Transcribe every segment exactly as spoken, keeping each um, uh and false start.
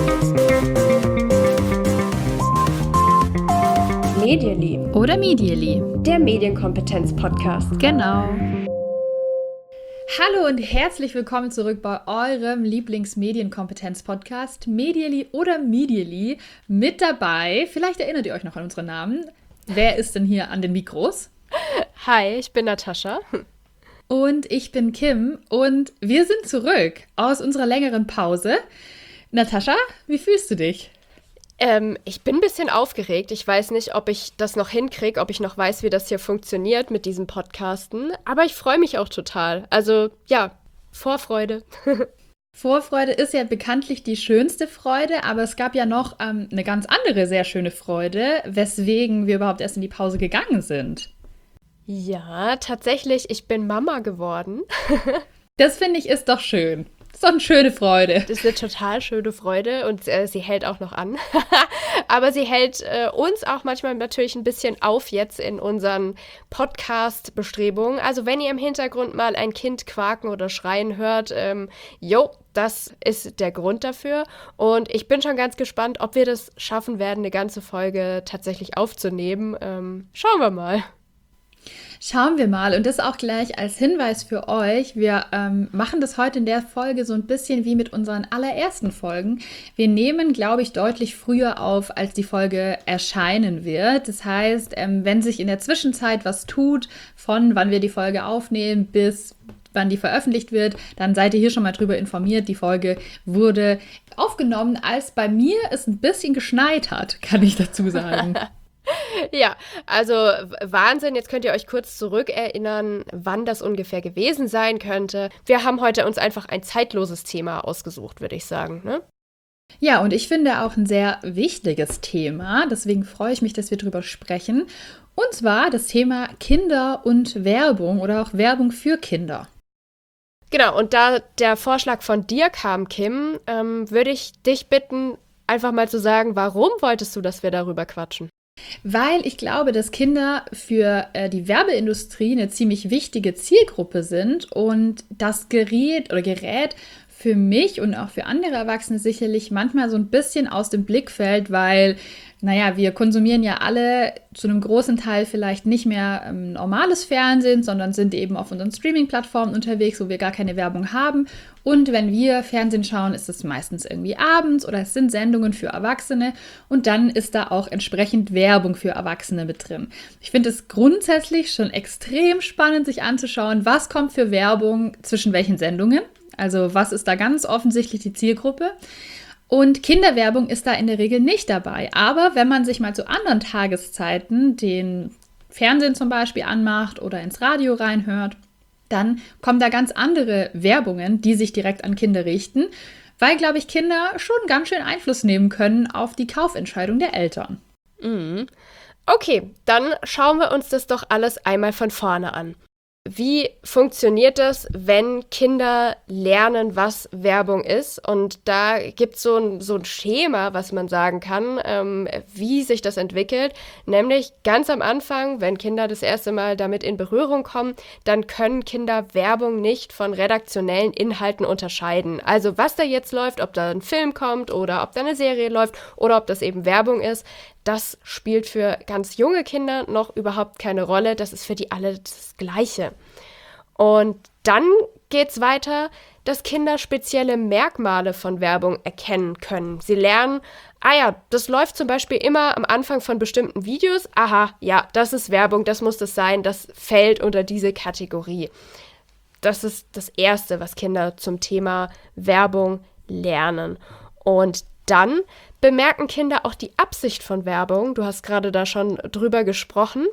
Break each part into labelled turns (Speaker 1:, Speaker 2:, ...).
Speaker 1: Medially
Speaker 2: oder Medially,
Speaker 1: der Medienkompetenz-Podcast.
Speaker 2: Genau. Hallo und herzlich willkommen zurück bei eurem Lieblings-Medienkompetenz-Podcast Medially oder Medially. Mit dabei, vielleicht erinnert ihr euch noch an unsere Namen. Wer ist denn hier an den Mikros?
Speaker 3: Hi, ich bin Natascha.
Speaker 2: Und ich bin Kim und wir sind zurück aus unserer längeren Pause. Natascha, wie fühlst du dich?
Speaker 3: Ähm, ich bin ein bisschen aufgeregt. Ich weiß nicht, ob ich das noch hinkriege, ob ich noch weiß, wie das hier funktioniert mit diesem Podcasten. Aber ich freue mich auch total. Also ja, Vorfreude.
Speaker 2: Vorfreude ist ja bekanntlich die schönste Freude, aber es gab ja noch ähm, eine ganz andere sehr schöne Freude, weswegen wir überhaupt erst in die Pause gegangen sind.
Speaker 3: Ja, tatsächlich, ich bin Mama geworden.
Speaker 2: Das finde ich ist doch schön. Das ist doch eine schöne Freude.
Speaker 3: Das ist eine total schöne Freude und äh, sie hält auch noch an. Aber sie hält äh, uns auch manchmal natürlich ein bisschen auf jetzt in unseren Podcast-Bestrebungen. Also wenn ihr im Hintergrund mal ein Kind quaken oder schreien hört, ähm, jo, das ist der Grund dafür. Und ich bin schon ganz gespannt, ob wir das schaffen werden, eine ganze Folge tatsächlich aufzunehmen. Ähm, schauen wir mal.
Speaker 2: Schauen wir mal. Und das auch gleich als Hinweis für euch. Wir ähm, machen das heute in der Folge so ein bisschen wie mit unseren allerersten Folgen. Wir nehmen, glaube ich, deutlich früher auf, als die Folge erscheinen wird. Das heißt, ähm, wenn sich in der Zwischenzeit was tut, von wann wir die Folge aufnehmen bis wann die veröffentlicht wird, dann seid ihr hier schon mal drüber informiert. Die Folge wurde aufgenommen, als bei mir es ein bisschen geschneit hat, kann ich dazu sagen.
Speaker 3: Ja, also Wahnsinn. Jetzt könnt ihr euch kurz zurückerinnern, wann das ungefähr gewesen sein könnte. Wir haben heute uns einfach ein zeitloses Thema ausgesucht, würde ich sagen, ne?
Speaker 2: Ja, und ich finde auch ein sehr wichtiges Thema. Deswegen freue ich mich, dass wir drüber sprechen. Und zwar das Thema Kinder und Werbung oder auch Werbung für Kinder.
Speaker 3: Genau, und da der Vorschlag von dir kam, Kim, ähm, würde ich dich bitten, einfach mal zu sagen, warum wolltest du, dass wir darüber quatschen?
Speaker 2: Weil ich glaube, dass Kinder für äh, die Werbeindustrie eine ziemlich wichtige Zielgruppe sind und das Gerät oder Gerät für mich und auch für andere Erwachsene sicherlich manchmal so ein bisschen aus dem Blick fällt, weil, naja, wir konsumieren ja alle zu einem großen Teil vielleicht nicht mehr ähm, normales Fernsehen, sondern sind eben auf unseren Streaming-Plattformen unterwegs, wo wir gar keine Werbung haben. Und wenn wir Fernsehen schauen, ist es meistens irgendwie abends oder es sind Sendungen für Erwachsene und dann ist da auch entsprechend Werbung für Erwachsene mit drin. Ich finde es grundsätzlich schon extrem spannend, sich anzuschauen, was kommt für Werbung zwischen welchen Sendungen. Also was ist da ganz offensichtlich die Zielgruppe? Und Kinderwerbung ist da in der Regel nicht dabei. Aber wenn man sich mal zu anderen Tageszeiten den Fernsehen zum Beispiel anmacht oder ins Radio reinhört, dann kommen da ganz andere Werbungen, die sich direkt an Kinder richten, weil, glaube ich, Kinder schon ganz schön Einfluss nehmen können auf die Kaufentscheidung der Eltern.
Speaker 3: Mhm. Okay, dann schauen wir uns das doch alles einmal von vorne an. Wie funktioniert das, wenn Kinder lernen, was Werbung ist? Und da gibt es so ein, so ein Schema, was man sagen kann, ähm, wie sich das entwickelt. Nämlich ganz am Anfang, wenn Kinder das erste Mal damit in Berührung kommen, dann können Kinder Werbung nicht von redaktionellen Inhalten unterscheiden. Also was da jetzt läuft, ob da ein Film kommt oder ob da eine Serie läuft oder ob das eben Werbung ist, das spielt für ganz junge Kinder noch überhaupt keine Rolle. Das ist für die alle das Gleiche. Und dann geht's weiter, dass Kinder spezielle Merkmale von Werbung erkennen können. Sie lernen, ah ja, das läuft zum Beispiel immer am Anfang von bestimmten Videos. Aha, ja, das ist Werbung, das muss das sein, das fällt unter diese Kategorie. Das ist das Erste, was Kinder zum Thema Werbung lernen. Und dann bemerken Kinder auch die Absicht von Werbung. Du hast gerade da schon drüber gesprochen.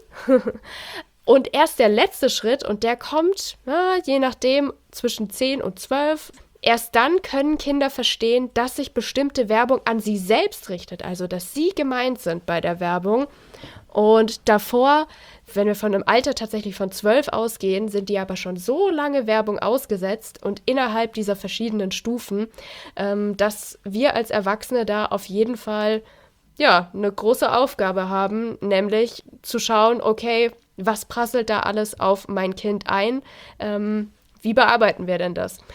Speaker 3: Und erst der letzte Schritt, und der kommt, na, je nachdem, zwischen zehn und zwölf. Erst dann können Kinder verstehen, dass sich bestimmte Werbung an sie selbst richtet. Also, dass sie gemeint sind bei der Werbung. Und davor, wenn wir von einem Alter tatsächlich von zwölf ausgehen, sind die aber schon so lange Werbung ausgesetzt und innerhalb dieser verschiedenen Stufen, ähm, dass wir als Erwachsene da auf jeden Fall ja eine große Aufgabe haben, nämlich zu schauen, okay, was prasselt da alles auf mein Kind ein? Ähm, wie bearbeiten wir denn das?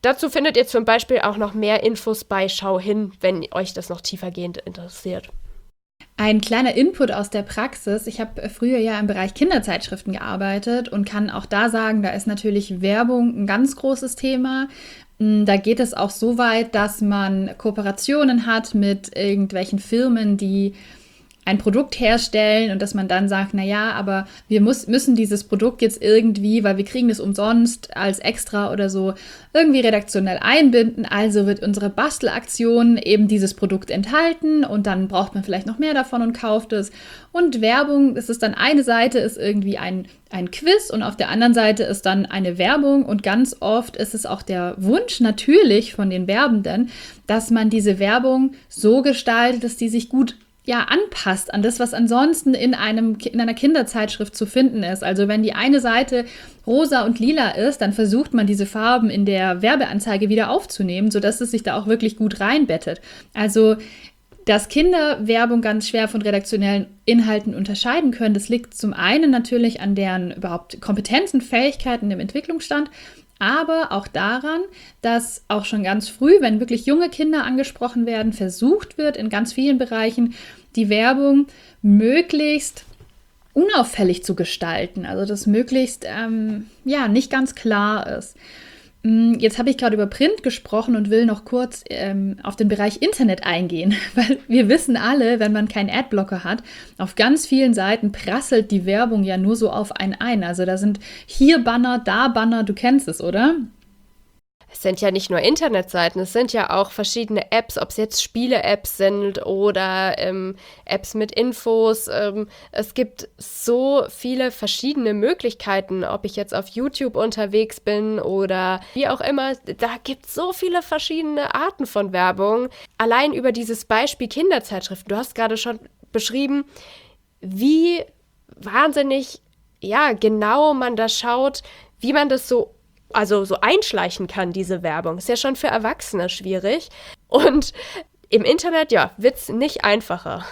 Speaker 3: Dazu findet ihr zum Beispiel auch noch mehr Infos bei Schau hin, wenn euch das noch tiefergehend interessiert.
Speaker 2: Ein kleiner Input aus der Praxis. Ich habe früher ja im Bereich Kinderzeitschriften gearbeitet und kann auch da sagen, da ist natürlich Werbung ein ganz großes Thema. Da geht es auch so weit, dass man Kooperationen hat mit irgendwelchen Firmen, die ein Produkt herstellen und dass man dann sagt, naja, aber wir muss, müssen dieses Produkt jetzt irgendwie, weil wir kriegen das umsonst als Extra oder so, irgendwie redaktionell einbinden. Also wird unsere Bastelaktion eben dieses Produkt enthalten und dann braucht man vielleicht noch mehr davon und kauft es. Und Werbung, das ist dann eine Seite, ist irgendwie ein, ein Quiz und auf der anderen Seite ist dann eine Werbung und ganz oft ist es auch der Wunsch natürlich von den Werbenden, dass man diese Werbung so gestaltet, dass die sich gut ja, anpasst an das, was ansonsten in, einem, in einer Kinderzeitschrift zu finden ist. Also wenn die eine Seite rosa und lila ist, dann versucht man diese Farben in der Werbeanzeige wieder aufzunehmen, sodass es sich da auch wirklich gut reinbettet. Also dass Kinder Werbung ganz schwer von redaktionellen Inhalten unterscheiden können, das liegt zum einen natürlich an deren überhaupt Kompetenzen, Fähigkeiten im Entwicklungsstand, aber auch daran, dass auch schon ganz früh, wenn wirklich junge Kinder angesprochen werden, versucht wird, in ganz vielen Bereichen die Werbung möglichst unauffällig zu gestalten. Also dass möglichst ähm, ja, nicht ganz klar ist. Jetzt habe ich gerade über Print gesprochen und will noch kurz ähm, auf den Bereich Internet eingehen, weil wir wissen alle, wenn man keinen Adblocker hat, auf ganz vielen Seiten prasselt die Werbung ja nur so auf einen ein. Also da sind hier Banner, da Banner, du kennst es, oder?
Speaker 3: Es sind ja nicht nur Internetseiten, es sind ja auch verschiedene Apps, ob es jetzt Spiele-Apps sind oder ähm, Apps mit Infos. Ähm, es gibt so viele verschiedene Möglichkeiten, ob ich jetzt auf YouTube unterwegs bin oder wie auch immer. Da gibt es so viele verschiedene Arten von Werbung. Allein über dieses Beispiel Kinderzeitschriften, du hast gerade schon beschrieben, wie wahnsinnig ja, genau man da schaut, wie man das so also so einschleichen kann, diese Werbung. Ist ja schon für Erwachsene schwierig. Und im Internet, ja, wird es nicht einfacher.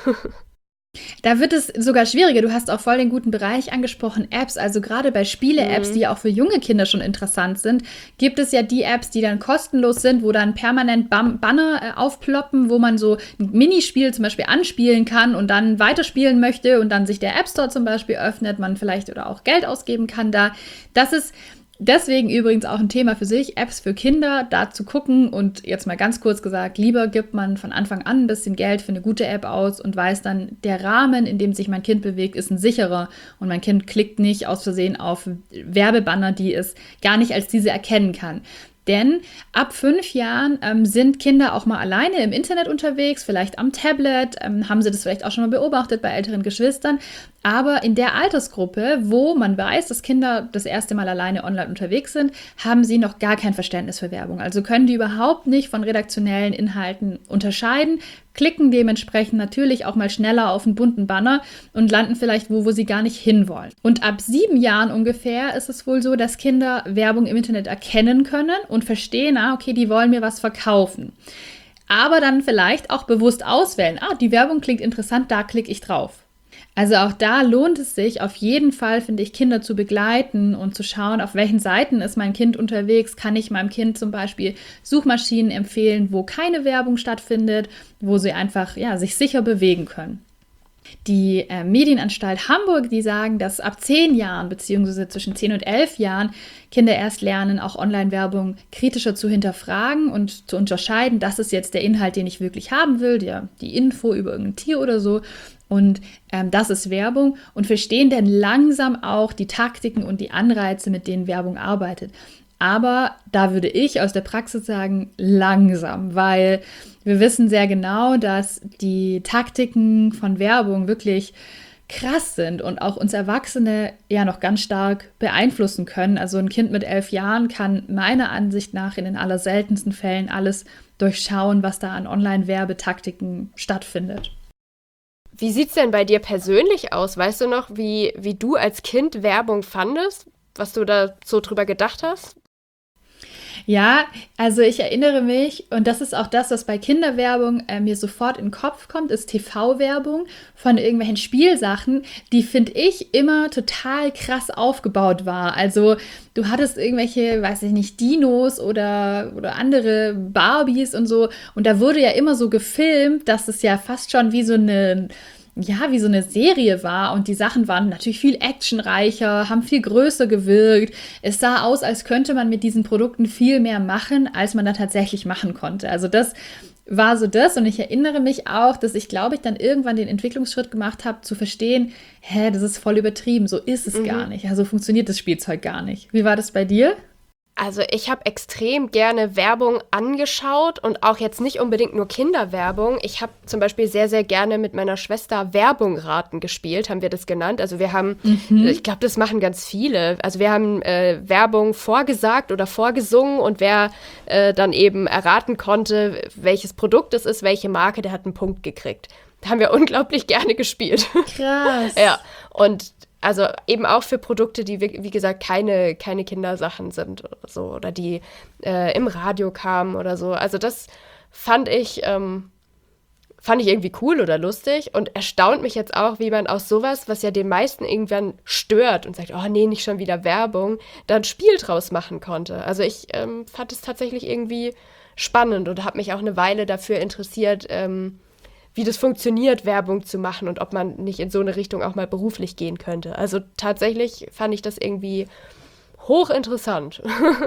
Speaker 2: Da wird es sogar schwieriger. Du hast auch voll den guten Bereich angesprochen, Apps. Also gerade bei Spiele-Apps, mhm. die auch für junge Kinder schon interessant sind, gibt es ja die Apps, die dann kostenlos sind, wo dann permanent Bam- Banner äh, aufploppen, wo man so ein Minispiel zum Beispiel anspielen kann und dann weiterspielen möchte und dann sich der App Store zum Beispiel öffnet, man vielleicht oder auch Geld ausgeben kann da. Das ist deswegen übrigens auch ein Thema für sich, Apps für Kinder, da zu gucken und jetzt mal ganz kurz gesagt, lieber gibt man von Anfang an ein bisschen Geld für eine gute App aus und weiß dann, der Rahmen, in dem sich mein Kind bewegt, ist ein sicherer und mein Kind klickt nicht aus Versehen auf Werbebanner, die es gar nicht als diese erkennen kann. Denn ab fünf Jahren ähm, sind Kinder auch mal alleine im Internet unterwegs, vielleicht am Tablet, ähm, haben sie das vielleicht auch schon mal beobachtet bei älteren Geschwistern. Aber in der Altersgruppe, wo man weiß, dass Kinder das erste Mal alleine online unterwegs sind, haben sie noch gar kein Verständnis für Werbung. Also können die überhaupt nicht von redaktionellen Inhalten unterscheiden, klicken dementsprechend natürlich auch mal schneller auf einen bunten Banner und landen vielleicht wo, wo sie gar nicht hinwollen. Und ab sieben Jahren ungefähr ist es wohl so, dass Kinder Werbung im Internet erkennen können und verstehen, ah, okay, die wollen mir was verkaufen. Aber dann vielleicht auch bewusst auswählen, ah, die Werbung klingt interessant, da klicke ich drauf. Also auch da lohnt es sich auf jeden Fall, finde ich, Kinder zu begleiten und zu schauen, auf welchen Seiten ist mein Kind unterwegs. Kann ich meinem Kind zum Beispiel Suchmaschinen empfehlen, wo keine Werbung stattfindet, wo sie einfach ja, sich sicher bewegen können. Die äh, Medienanstalt Hamburg, die sagen, dass ab zehn Jahren beziehungsweise zwischen zehn und elf Jahren Kinder erst lernen, auch Online-Werbung kritischer zu hinterfragen und zu unterscheiden, das ist jetzt der Inhalt, den ich wirklich haben will, der, die Info über irgendein Tier oder so. Und ähm, das ist Werbung und verstehen dann langsam auch die Taktiken und die Anreize, mit denen Werbung arbeitet. Aber da würde ich aus der Praxis sagen, langsam, weil wir wissen sehr genau, dass die Taktiken von Werbung wirklich krass sind und auch uns Erwachsene ja noch ganz stark beeinflussen können. Also ein Kind mit elf Jahren kann meiner Ansicht nach in den allerseltensten Fällen alles durchschauen, was da an Online-Werbetaktiken stattfindet.
Speaker 3: Wie sieht's denn bei dir persönlich aus? Weißt du noch, wie, wie du als Kind Werbung fandest? Was du da so drüber gedacht hast?
Speaker 2: Ja, also ich erinnere mich, und das ist auch das, was bei Kinderwerbung äh, mir sofort in den Kopf kommt, ist T V-Werbung von irgendwelchen Spielsachen, die, finde ich, immer total krass aufgebaut war. Also du hattest irgendwelche, weiß ich nicht, Dinos oder, oder andere Barbies und so, und da wurde ja immer so gefilmt, dass es ja fast schon wie so eine... ja, wie so eine Serie war, und die Sachen waren natürlich viel actionreicher, haben viel größer gewirkt. Es sah aus, als könnte man mit diesen Produkten viel mehr machen, als man da tatsächlich machen konnte. Also das war so das, und ich erinnere mich auch, dass ich, glaube ich, dann irgendwann den Entwicklungsschritt gemacht habe, zu verstehen, hä, das ist voll übertrieben, so ist es mhm. gar nicht. Also funktioniert das Spielzeug gar nicht. Wie war das bei dir?
Speaker 3: Also ich habe extrem gerne Werbung angeschaut und auch jetzt nicht unbedingt nur Kinderwerbung. Ich habe zum Beispiel sehr, sehr gerne mit meiner Schwester Werbung raten gespielt, haben wir das genannt. Also wir haben, mhm. ich glaube, das machen ganz viele. Also wir haben äh, Werbung vorgesagt oder vorgesungen, und wer äh, dann eben erraten konnte, welches Produkt es ist, welche Marke, der hat einen Punkt gekriegt. Da haben wir unglaublich gerne gespielt.
Speaker 2: Krass.
Speaker 3: Ja, und also eben auch für Produkte, die, wie gesagt, keine, keine Kindersachen sind oder so, oder die äh, im Radio kamen oder so. Also das fand ich, ähm, fand ich irgendwie cool oder lustig, und erstaunt mich jetzt auch, wie man aus sowas, was ja den meisten irgendwann stört und sagt, oh nee, nicht schon wieder Werbung, da ein Spiel draus machen konnte. Also ich ähm, fand es tatsächlich irgendwie spannend und habe mich auch eine Weile dafür interessiert, ähm, wie das funktioniert, Werbung zu machen, und ob man nicht in so eine Richtung auch mal beruflich gehen könnte. Also tatsächlich fand ich das irgendwie hochinteressant.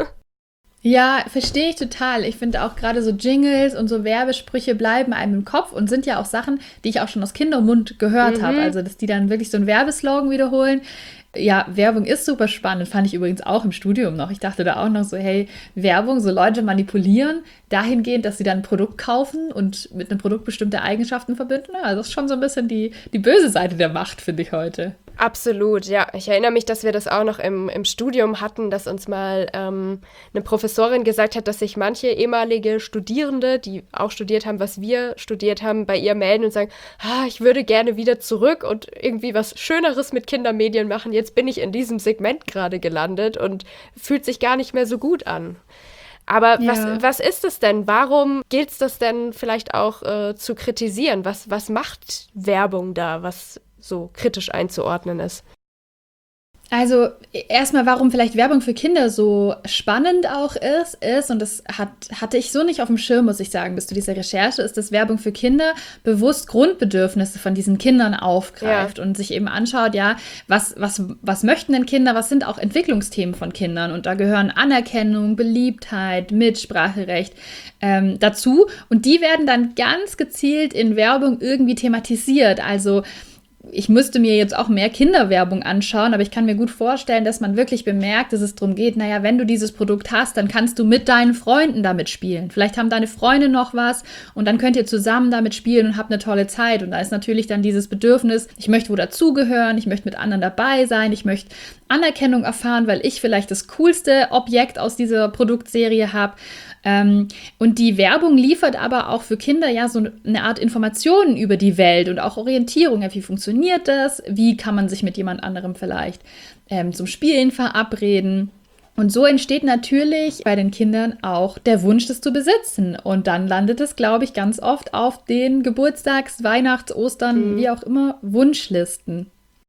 Speaker 2: Ja, verstehe ich total. Ich finde auch gerade so Jingles und so Werbesprüche bleiben einem im Kopf und sind ja auch Sachen, die ich auch schon aus Kindermund gehört mhm. habe. Also, dass die dann wirklich so einen Werbeslogan wiederholen. Ja, Werbung ist super spannend, fand ich übrigens auch im Studium noch. Ich dachte da auch noch so, hey, Werbung, so Leute manipulieren, dahingehend, dass sie dann ein Produkt kaufen und mit einem Produkt bestimmte Eigenschaften verbinden. Also das ist schon so ein bisschen die, die böse Seite der Macht, finde ich heute.
Speaker 3: Absolut, ja. Ich erinnere mich, dass wir das auch noch im, im Studium hatten, dass uns mal ähm, eine Professorin gesagt hat, dass sich manche ehemalige Studierende, die auch studiert haben, was wir studiert haben, bei ihr melden und sagen, ah, ich würde gerne wieder zurück und irgendwie was Schöneres mit Kindermedien machen. Jetzt bin ich in diesem Segment gerade gelandet und fühlt sich gar nicht mehr so gut an. Aber ja. was, was ist es denn? Warum gilt es das denn vielleicht auch äh, zu kritisieren? Was, was macht Werbung da, was so kritisch einzuordnen ist?
Speaker 2: Also erstmal, warum vielleicht Werbung für Kinder so spannend auch ist, ist, und das hat, hatte ich so nicht auf dem Schirm, muss ich sagen, bis zu dieser Recherche, ist, dass Werbung für Kinder bewusst Grundbedürfnisse von diesen Kindern aufgreift ja. und sich eben anschaut, ja, was, was, was möchten denn Kinder, was sind auch Entwicklungsthemen von Kindern, und da gehören Anerkennung, Beliebtheit, Mitspracherecht ähm, dazu, und die werden dann ganz gezielt in Werbung irgendwie thematisiert. Also ich müsste mir jetzt auch mehr Kinderwerbung anschauen, aber ich kann mir gut vorstellen, dass man wirklich bemerkt, dass es darum geht, naja, wenn du dieses Produkt hast, dann kannst du mit deinen Freunden damit spielen. Vielleicht haben deine Freunde noch was, und dann könnt ihr zusammen damit spielen und habt eine tolle Zeit. Und da ist natürlich dann dieses Bedürfnis, ich möchte wo dazugehören, ich möchte mit anderen dabei sein, ich möchte Anerkennung erfahren, weil ich vielleicht das coolste Objekt aus dieser Produktserie habe. Ähm, und die Werbung liefert aber auch für Kinder ja so eine Art Informationen über die Welt und auch Orientierung. Ja, wie funktioniert das? Wie kann man sich mit jemand anderem vielleicht ähm, zum Spielen verabreden? Und so entsteht natürlich bei den Kindern auch der Wunsch, das zu besitzen. Und dann landet es, glaube ich, ganz oft auf den Geburtstags-, Weihnachts-, Ostern-, mhm. wie auch immer, Wunschlisten.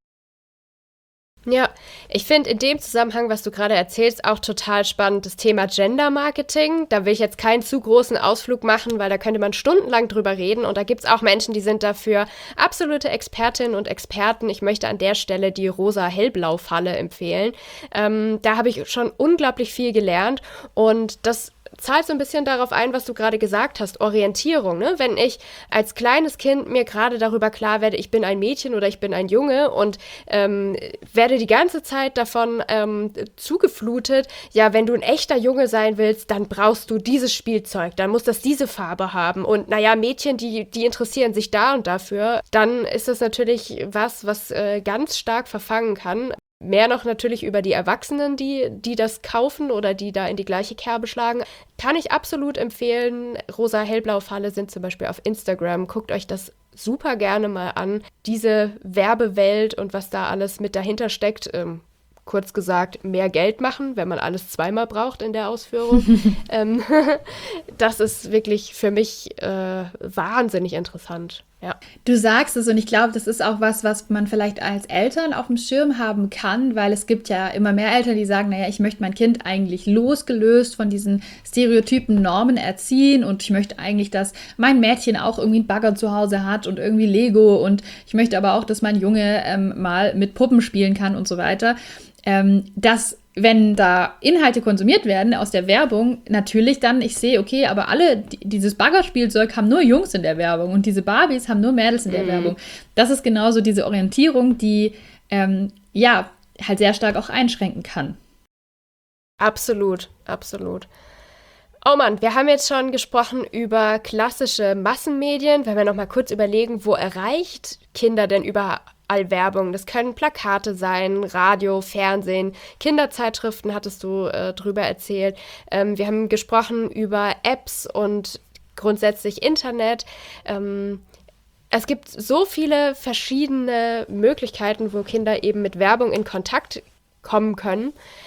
Speaker 3: Ja, ich finde in dem Zusammenhang, was du gerade erzählst, auch total spannend das Thema Gender-Marketing. Da will ich jetzt keinen zu großen Ausflug machen, weil da könnte man stundenlang drüber reden. Und da gibt es auch Menschen, die sind dafür absolute Expertinnen und Experten. Ich möchte an der Stelle die Rosa-Hellblau-Falle empfehlen. Ähm, da habe ich schon unglaublich viel gelernt, und das zahlt so ein bisschen darauf ein, was du gerade gesagt hast, Orientierung. Ne? Wenn ich als kleines Kind mir gerade darüber klar werde, ich bin ein Mädchen oder ich bin ein Junge, und ähm, werde die ganze Zeit davon ähm, zugeflutet, ja, wenn du ein echter Junge sein willst, dann brauchst du dieses Spielzeug, dann muss das diese Farbe haben, und naja, Mädchen, die, die interessieren sich da und dafür, dann ist das natürlich was, was äh, ganz stark verfangen kann. Mehr noch natürlich über die Erwachsenen, die, die das kaufen oder die da in die gleiche Kerbe schlagen. Kann ich absolut empfehlen. Rosa-Hellblau-Falle sind zum Beispiel auf Instagram. Guckt euch das super gerne mal an. Diese Werbewelt und was da alles mit dahinter steckt, ähm, kurz gesagt, mehr Geld machen, wenn man alles zweimal braucht in der Ausführung. ähm, das ist wirklich für mich äh, wahnsinnig interessant. Ja.
Speaker 2: Du sagst es und ich glaube, das ist auch was, was man vielleicht als Eltern auf dem Schirm haben kann, weil es gibt ja immer mehr Eltern, die sagen, naja, ich möchte mein Kind eigentlich losgelöst von diesen stereotypen Normen erziehen und ich möchte eigentlich, dass mein Mädchen auch irgendwie einen Bagger zu Hause hat und irgendwie Lego und ich möchte aber auch, dass mein Junge ähm, mal mit Puppen spielen kann und so weiter. Ähm, das wenn da Inhalte konsumiert werden aus der Werbung, natürlich dann, ich sehe, okay, aber alle, die, dieses Baggerspielzeug haben nur Jungs in der Werbung und diese Barbies haben nur Mädels in der mhm. Werbung. Das ist genauso diese Orientierung, die, ähm, ja, halt sehr stark auch einschränken kann.
Speaker 3: Absolut, absolut. Oh Mann, wir haben jetzt schon gesprochen über klassische Massenmedien. Wenn wir noch mal kurz überlegen, wo erreicht Kinder denn überall Werbung? Das können Plakate sein, Radio, Fernsehen, Kinderzeitschriften hattest du äh, drüber erzählt. Ähm, wir haben gesprochen über Apps und grundsätzlich Internet. Ähm, es gibt so viele verschiedene Möglichkeiten, wo Kinder eben mit Werbung in Kontakt kommen können.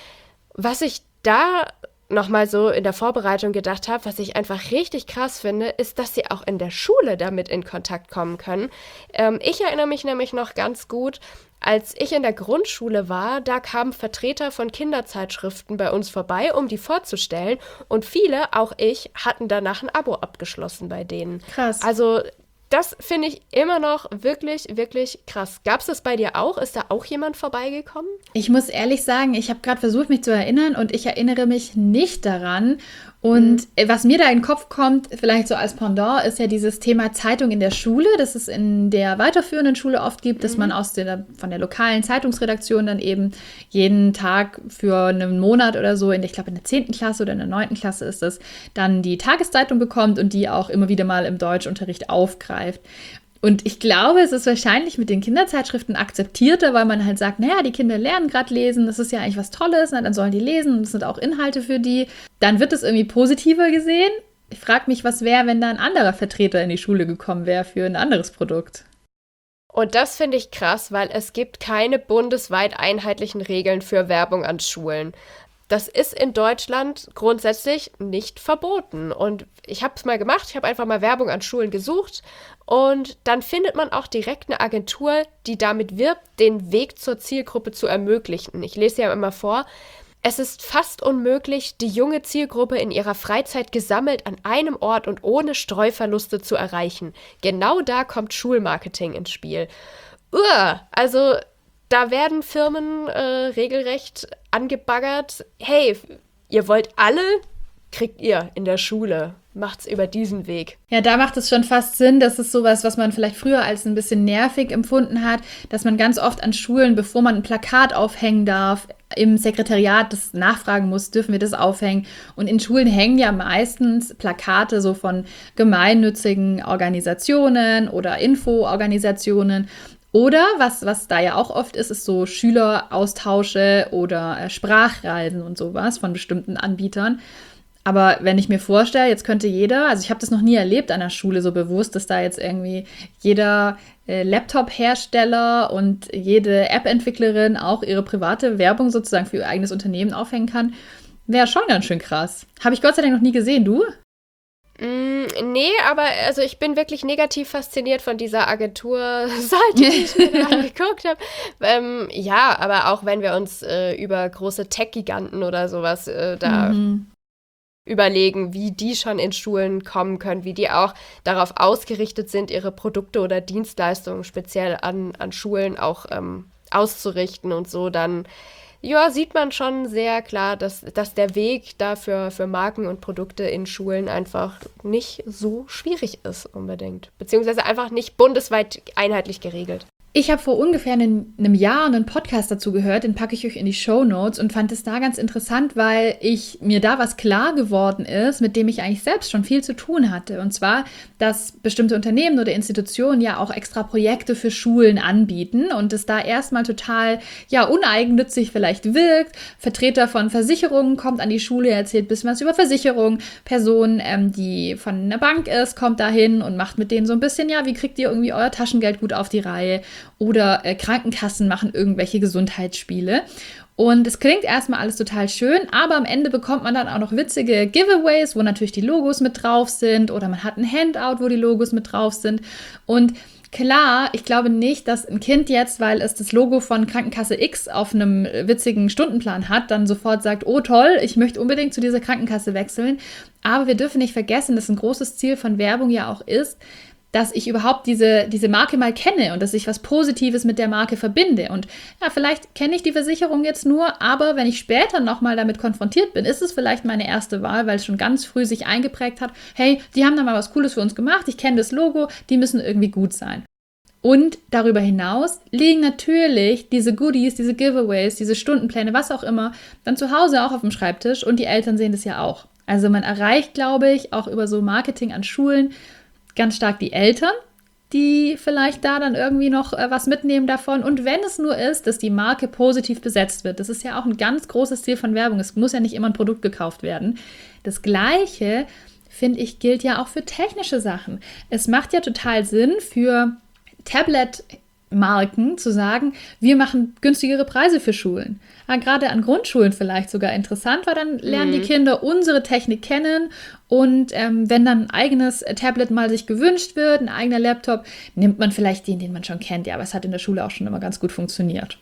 Speaker 3: Was ich da nochmal so in der Vorbereitung gedacht habe, was ich einfach richtig krass finde, ist, dass sie auch in der Schule damit in Kontakt kommen können. Ähm, ich erinnere mich nämlich noch ganz gut, als ich in der Grundschule war, da kamen Vertreter von Kinderzeitschriften bei uns vorbei, um die vorzustellen. Und viele, auch ich, hatten danach ein Abo abgeschlossen bei denen.
Speaker 2: Krass.
Speaker 3: Also das finde ich immer noch wirklich, wirklich krass. Gab es das bei dir auch? Ist da auch jemand vorbeigekommen?
Speaker 2: Ich muss ehrlich sagen, ich habe gerade versucht, mich zu erinnern und ich erinnere mich nicht daran. Und mhm. was mir da in den Kopf kommt, vielleicht so als Pendant, ist ja dieses Thema Zeitung in der Schule, das es in der weiterführenden Schule oft gibt, dass mhm. man aus der, von der lokalen Zeitungsredaktion dann eben jeden Tag für einen Monat oder so, in, ich glaube in der zehnten Klasse oder in der neunten Klasse ist das, dann die Tageszeitung bekommt und die auch immer wieder mal im Deutschunterricht aufgreift. Und ich glaube, es ist wahrscheinlich mit den Kinderzeitschriften akzeptierter, weil man halt sagt, naja, die Kinder lernen gerade lesen, das ist ja eigentlich was Tolles, na, dann sollen die lesen und es sind auch Inhalte für die. Dann wird es irgendwie positiver gesehen. Ich frage mich, was wäre, wenn da ein anderer Vertreter in die Schule gekommen wäre für ein anderes Produkt.
Speaker 3: Und das finde ich krass, weil es gibt keine bundesweit einheitlichen Regeln für Werbung an Schulen. Das ist in Deutschland grundsätzlich nicht verboten. Und ich habe es mal gemacht, ich habe einfach mal Werbung an Schulen gesucht und dann findet man auch direkt eine Agentur, die damit wirbt, den Weg zur Zielgruppe zu ermöglichen. Ich lese ja immer vor, es ist fast unmöglich, die junge Zielgruppe in ihrer Freizeit gesammelt an einem Ort und ohne Streuverluste zu erreichen. Genau da kommt Schulmarketing ins Spiel. Uah, also da werden Firmen äh, regelrecht angebaggert. Hey, ihr wollt alle, kriegt ihr in der Schule. Macht's über diesen Weg.
Speaker 2: Ja, da macht es schon fast Sinn. Das ist sowas, was man vielleicht früher als ein bisschen nervig empfunden hat, dass man ganz oft an Schulen, bevor man ein Plakat aufhängen darf, im Sekretariat das nachfragen muss, dürfen wir das aufhängen. Und in Schulen hängen ja meistens Plakate so von gemeinnützigen Organisationen oder Infoorganisationen. Oder, was, was da ja auch oft ist, ist so Schüleraustausche oder äh, Sprachreisen und sowas von bestimmten Anbietern. Aber wenn ich mir vorstelle, jetzt könnte jeder, also ich habe das noch nie erlebt an der Schule so bewusst, dass da jetzt irgendwie jeder äh, Laptop-Hersteller und jede App-Entwicklerin auch ihre private Werbung sozusagen für ihr eigenes Unternehmen aufhängen kann, wäre schon ganz schön krass. Habe ich Gott sei Dank noch nie gesehen, du?
Speaker 3: Mm, nee, aber also ich bin wirklich negativ fasziniert von dieser Agenturseite, die ich mir da angeguckt habe. Ähm, ja, aber auch wenn wir uns äh, über große Tech-Giganten oder sowas äh, da mhm. überlegen, wie die schon in Schulen kommen können, wie die auch darauf ausgerichtet sind, ihre Produkte oder Dienstleistungen speziell an, an Schulen auch ähm, auszurichten und so, dann ja, sieht man schon sehr klar, dass, dass der Weg dafür für Marken und Produkte in Schulen einfach nicht so schwierig ist unbedingt. Beziehungsweise einfach nicht bundesweit einheitlich geregelt.
Speaker 2: Ich habe vor ungefähr einem, einem Jahr einen Podcast dazu gehört, den packe ich euch in die Shownotes und fand es da ganz interessant, weil ich mir da was klar geworden ist, mit dem ich eigentlich selbst schon viel zu tun hatte. Und zwar, dass bestimmte Unternehmen oder Institutionen ja auch extra Projekte für Schulen anbieten und es da erstmal total ja uneigennützig vielleicht wirkt. Vertreter von Versicherungen kommt an die Schule, erzählt ein bisschen was über Versicherungen. Person, ähm, die von einer Bank ist, kommt dahin und macht mit denen so ein bisschen, ja, wie kriegt ihr irgendwie euer Taschengeld gut auf die Reihe? oder äh, Krankenkassen machen irgendwelche Gesundheitsspiele. Und es klingt erstmal alles total schön, aber am Ende bekommt man dann auch noch witzige Giveaways, wo natürlich die Logos mit drauf sind, oder man hat ein Handout, wo die Logos mit drauf sind. Und klar, ich glaube nicht, dass ein Kind jetzt, weil es das Logo von Krankenkasse X auf einem witzigen Stundenplan hat, dann sofort sagt, oh toll, ich möchte unbedingt zu dieser Krankenkasse wechseln. Aber wir dürfen nicht vergessen, dass ein großes Ziel von Werbung ja auch ist, dass ich überhaupt diese, diese Marke mal kenne und dass ich was Positives mit der Marke verbinde. Und ja, vielleicht kenne ich die Versicherung jetzt nur, aber wenn ich später nochmal damit konfrontiert bin, ist es vielleicht meine erste Wahl, weil es schon ganz früh sich eingeprägt hat, hey, die haben da mal was Cooles für uns gemacht, ich kenne das Logo, die müssen irgendwie gut sein. Und darüber hinaus liegen natürlich diese Goodies, diese Giveaways, diese Stundenpläne, was auch immer, dann zu Hause auch auf dem Schreibtisch und die Eltern sehen das ja auch. Also man erreicht, glaube ich, auch über so Marketing an Schulen ganz stark die Eltern, die vielleicht da dann irgendwie noch äh, was mitnehmen davon. Und wenn es nur ist, dass die Marke positiv besetzt wird, das ist ja auch ein ganz großes Ziel von Werbung. Es muss ja nicht immer ein Produkt gekauft werden. Das Gleiche, finde ich, gilt ja auch für technische Sachen. Es macht ja total Sinn für Tablet-Marken zu sagen, wir machen günstigere Preise für Schulen. Ja, gerade an Grundschulen vielleicht sogar interessant, weil dann lernen mhm. die Kinder unsere Technik kennen und ähm, wenn dann ein eigenes Tablet mal sich gewünscht wird, ein eigener Laptop, nimmt man vielleicht den, den man schon kennt. Ja, aber es hat in der Schule auch schon immer ganz gut funktioniert.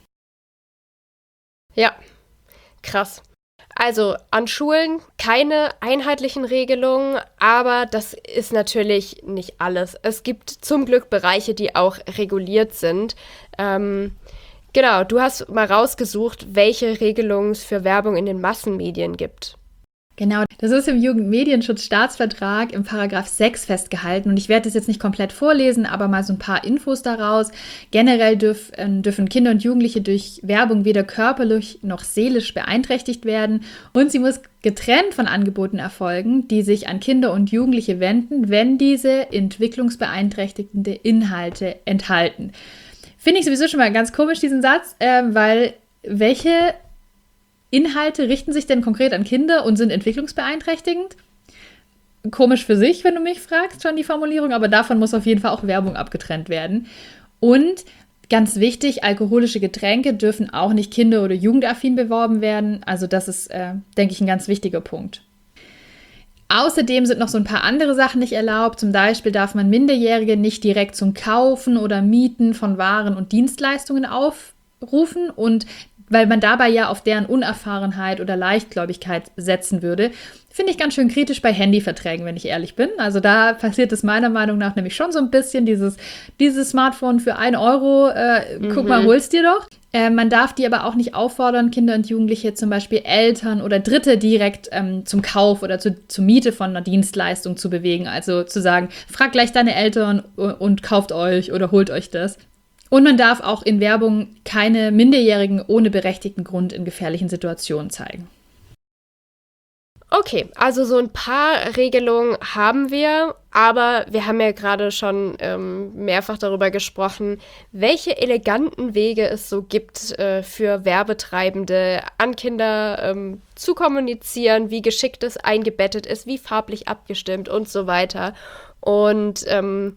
Speaker 3: Ja, krass. Also an Schulen keine einheitlichen Regelungen, aber das ist natürlich nicht alles. Es gibt zum Glück Bereiche, die auch reguliert sind. Ähm, genau, du hast mal rausgesucht, welche Regelungen es für Werbung in den Massenmedien gibt.
Speaker 2: Genau, das ist im Jugendmedienschutzstaatsvertrag im Paragraph sechs festgehalten und ich werde das jetzt nicht komplett vorlesen, aber mal so ein paar Infos daraus. Generell dürf, äh, dürfen Kinder und Jugendliche durch Werbung weder körperlich noch seelisch beeinträchtigt werden und sie muss getrennt von Angeboten erfolgen, die sich an Kinder und Jugendliche wenden, wenn diese entwicklungsbeeinträchtigende Inhalte enthalten. Finde ich sowieso schon mal ganz komisch, diesen Satz, äh, weil welche Inhalte richten sich denn konkret an Kinder und sind entwicklungsbeeinträchtigend? Komisch für sich, wenn du mich fragst, schon die Formulierung, aber davon muss auf jeden Fall auch Werbung abgetrennt werden. Und ganz wichtig, alkoholische Getränke dürfen auch nicht kinder- oder jugendaffin beworben werden. Also das ist, äh, denke ich, ein ganz wichtiger Punkt. Außerdem sind noch so ein paar andere Sachen nicht erlaubt. Zum Beispiel darf man Minderjährige nicht direkt zum Kaufen oder Mieten von Waren und Dienstleistungen aufrufen und weil man dabei ja auf deren Unerfahrenheit oder Leichtgläubigkeit setzen würde, finde ich ganz schön kritisch bei Handyverträgen, wenn ich ehrlich bin. Also da passiert es meiner Meinung nach nämlich schon so ein bisschen, dieses, dieses Smartphone für ein Euro, äh, mhm. guck mal, holst dir doch. Äh, man darf die aber auch nicht auffordern, Kinder und Jugendliche, zum Beispiel Eltern oder Dritte direkt ähm, zum Kauf oder zu, zur Miete von einer Dienstleistung zu bewegen. Also zu sagen, fragt gleich deine Eltern und, und kauft euch oder holt euch das. Und man darf auch in Werbung keine Minderjährigen ohne berechtigten Grund in gefährlichen Situationen zeigen.
Speaker 3: Okay, also so ein paar Regelungen haben wir, aber wir haben ja gerade schon ähm, mehrfach darüber gesprochen, welche eleganten Wege es so gibt äh, für Werbetreibende an Kinder ähm, zu kommunizieren, wie geschickt es eingebettet ist, wie farblich abgestimmt und so weiter. Und ähm,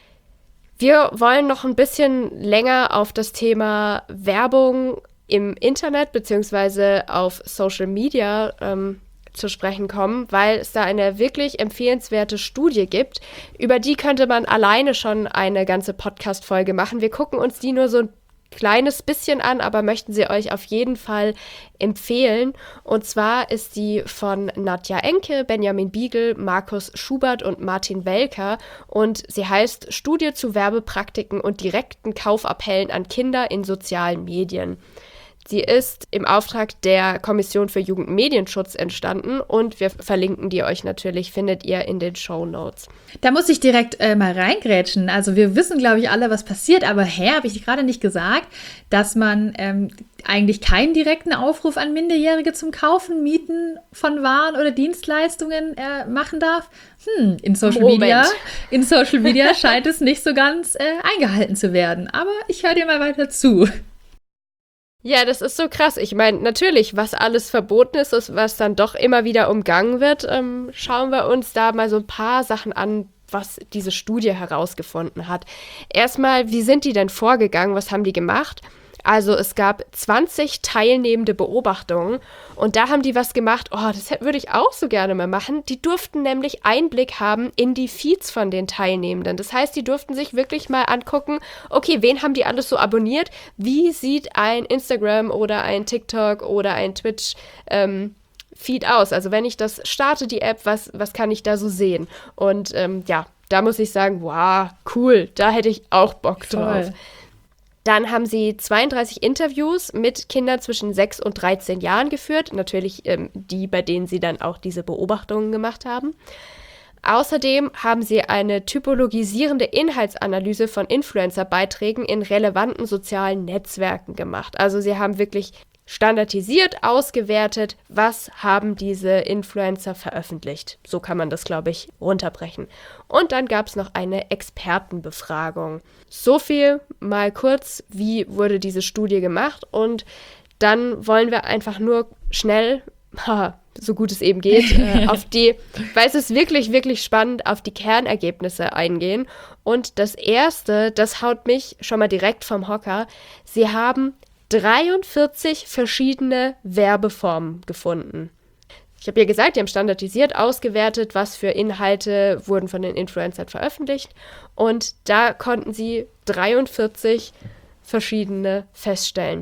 Speaker 3: wir wollen noch ein bisschen länger auf das Thema Werbung im Internet beziehungsweise auf Social Media ähm, zu sprechen kommen, weil es da eine wirklich empfehlenswerte Studie gibt. Über die könnte man alleine schon eine ganze Podcast-Folge machen. Wir gucken uns die nur so ein kleines bisschen an, aber möchten sie euch auf jeden Fall empfehlen. Und zwar ist die von Nadja Enke, Benjamin Biegel, Markus Schubert und Martin Welker und sie heißt Studie zu Werbepraktiken und direkten Kaufappellen an Kinder in sozialen Medien. Sie ist im Auftrag der Kommission für Jugendmedienschutz entstanden und wir verlinken die euch natürlich, findet ihr in den Shownotes.
Speaker 2: Da muss ich direkt äh, mal reingrätschen. Also wir wissen, glaube ich, alle, was passiert, aber hä, habe ich gerade nicht gesagt, dass man ähm, eigentlich keinen direkten Aufruf an Minderjährige zum Kaufen, Mieten von Waren oder Dienstleistungen äh, machen darf? Hm, in Social
Speaker 3: Moment.
Speaker 2: Media, in Social Media scheint es nicht so ganz äh, eingehalten zu werden. Aber ich höre dir mal weiter zu.
Speaker 3: Ja, das ist so krass. Ich meine, natürlich, was alles verboten ist, was dann doch immer wieder umgangen wird, ähm, schauen wir uns da mal so ein paar Sachen an, was diese Studie herausgefunden hat. Erstmal, wie sind die denn vorgegangen? Was haben die gemacht? Also es gab zwanzig teilnehmende Beobachtungen und da haben die was gemacht, oh, das würde ich auch so gerne mal machen. Die durften nämlich Einblick haben in die Feeds von den Teilnehmenden. Das heißt, die durften sich wirklich mal angucken, okay, wen haben die alles so abonniert? Wie sieht ein Instagram oder ein TikTok oder ein Twitch ähm, Feed aus? Also wenn ich das starte, die App, was, was kann ich da so sehen? Und ähm, ja, da muss ich sagen, wow, cool, da hätte ich auch Bock
Speaker 2: Voll.
Speaker 3: drauf. Dann haben sie zweiunddreißig Interviews mit Kindern zwischen sechs und dreizehn Jahren geführt. Natürlich ähm, die, bei denen sie dann auch diese Beobachtungen gemacht haben. Außerdem haben sie eine typologisierende Inhaltsanalyse von Influencer-Beiträgen in relevanten sozialen Netzwerken gemacht. Also sie haben wirklich standardisiert ausgewertet, was haben diese Influencer veröffentlicht. So kann man das, glaube ich, runterbrechen. Und dann gab es noch eine Expertenbefragung. So viel mal kurz, wie wurde diese Studie gemacht. Und dann wollen wir einfach nur schnell, haha, so gut es eben geht, äh, auf die, weil es ist wirklich, wirklich spannend, auf die Kernergebnisse eingehen. Und das Erste, das haut mich schon mal direkt vom Hocker, sie haben dreiundvierzig verschiedene Werbeformen gefunden. Ich habe ja gesagt, die haben standardisiert ausgewertet, was für Inhalte wurden von den Influencern veröffentlicht. Und da konnten sie dreiundvierzig verschiedene feststellen.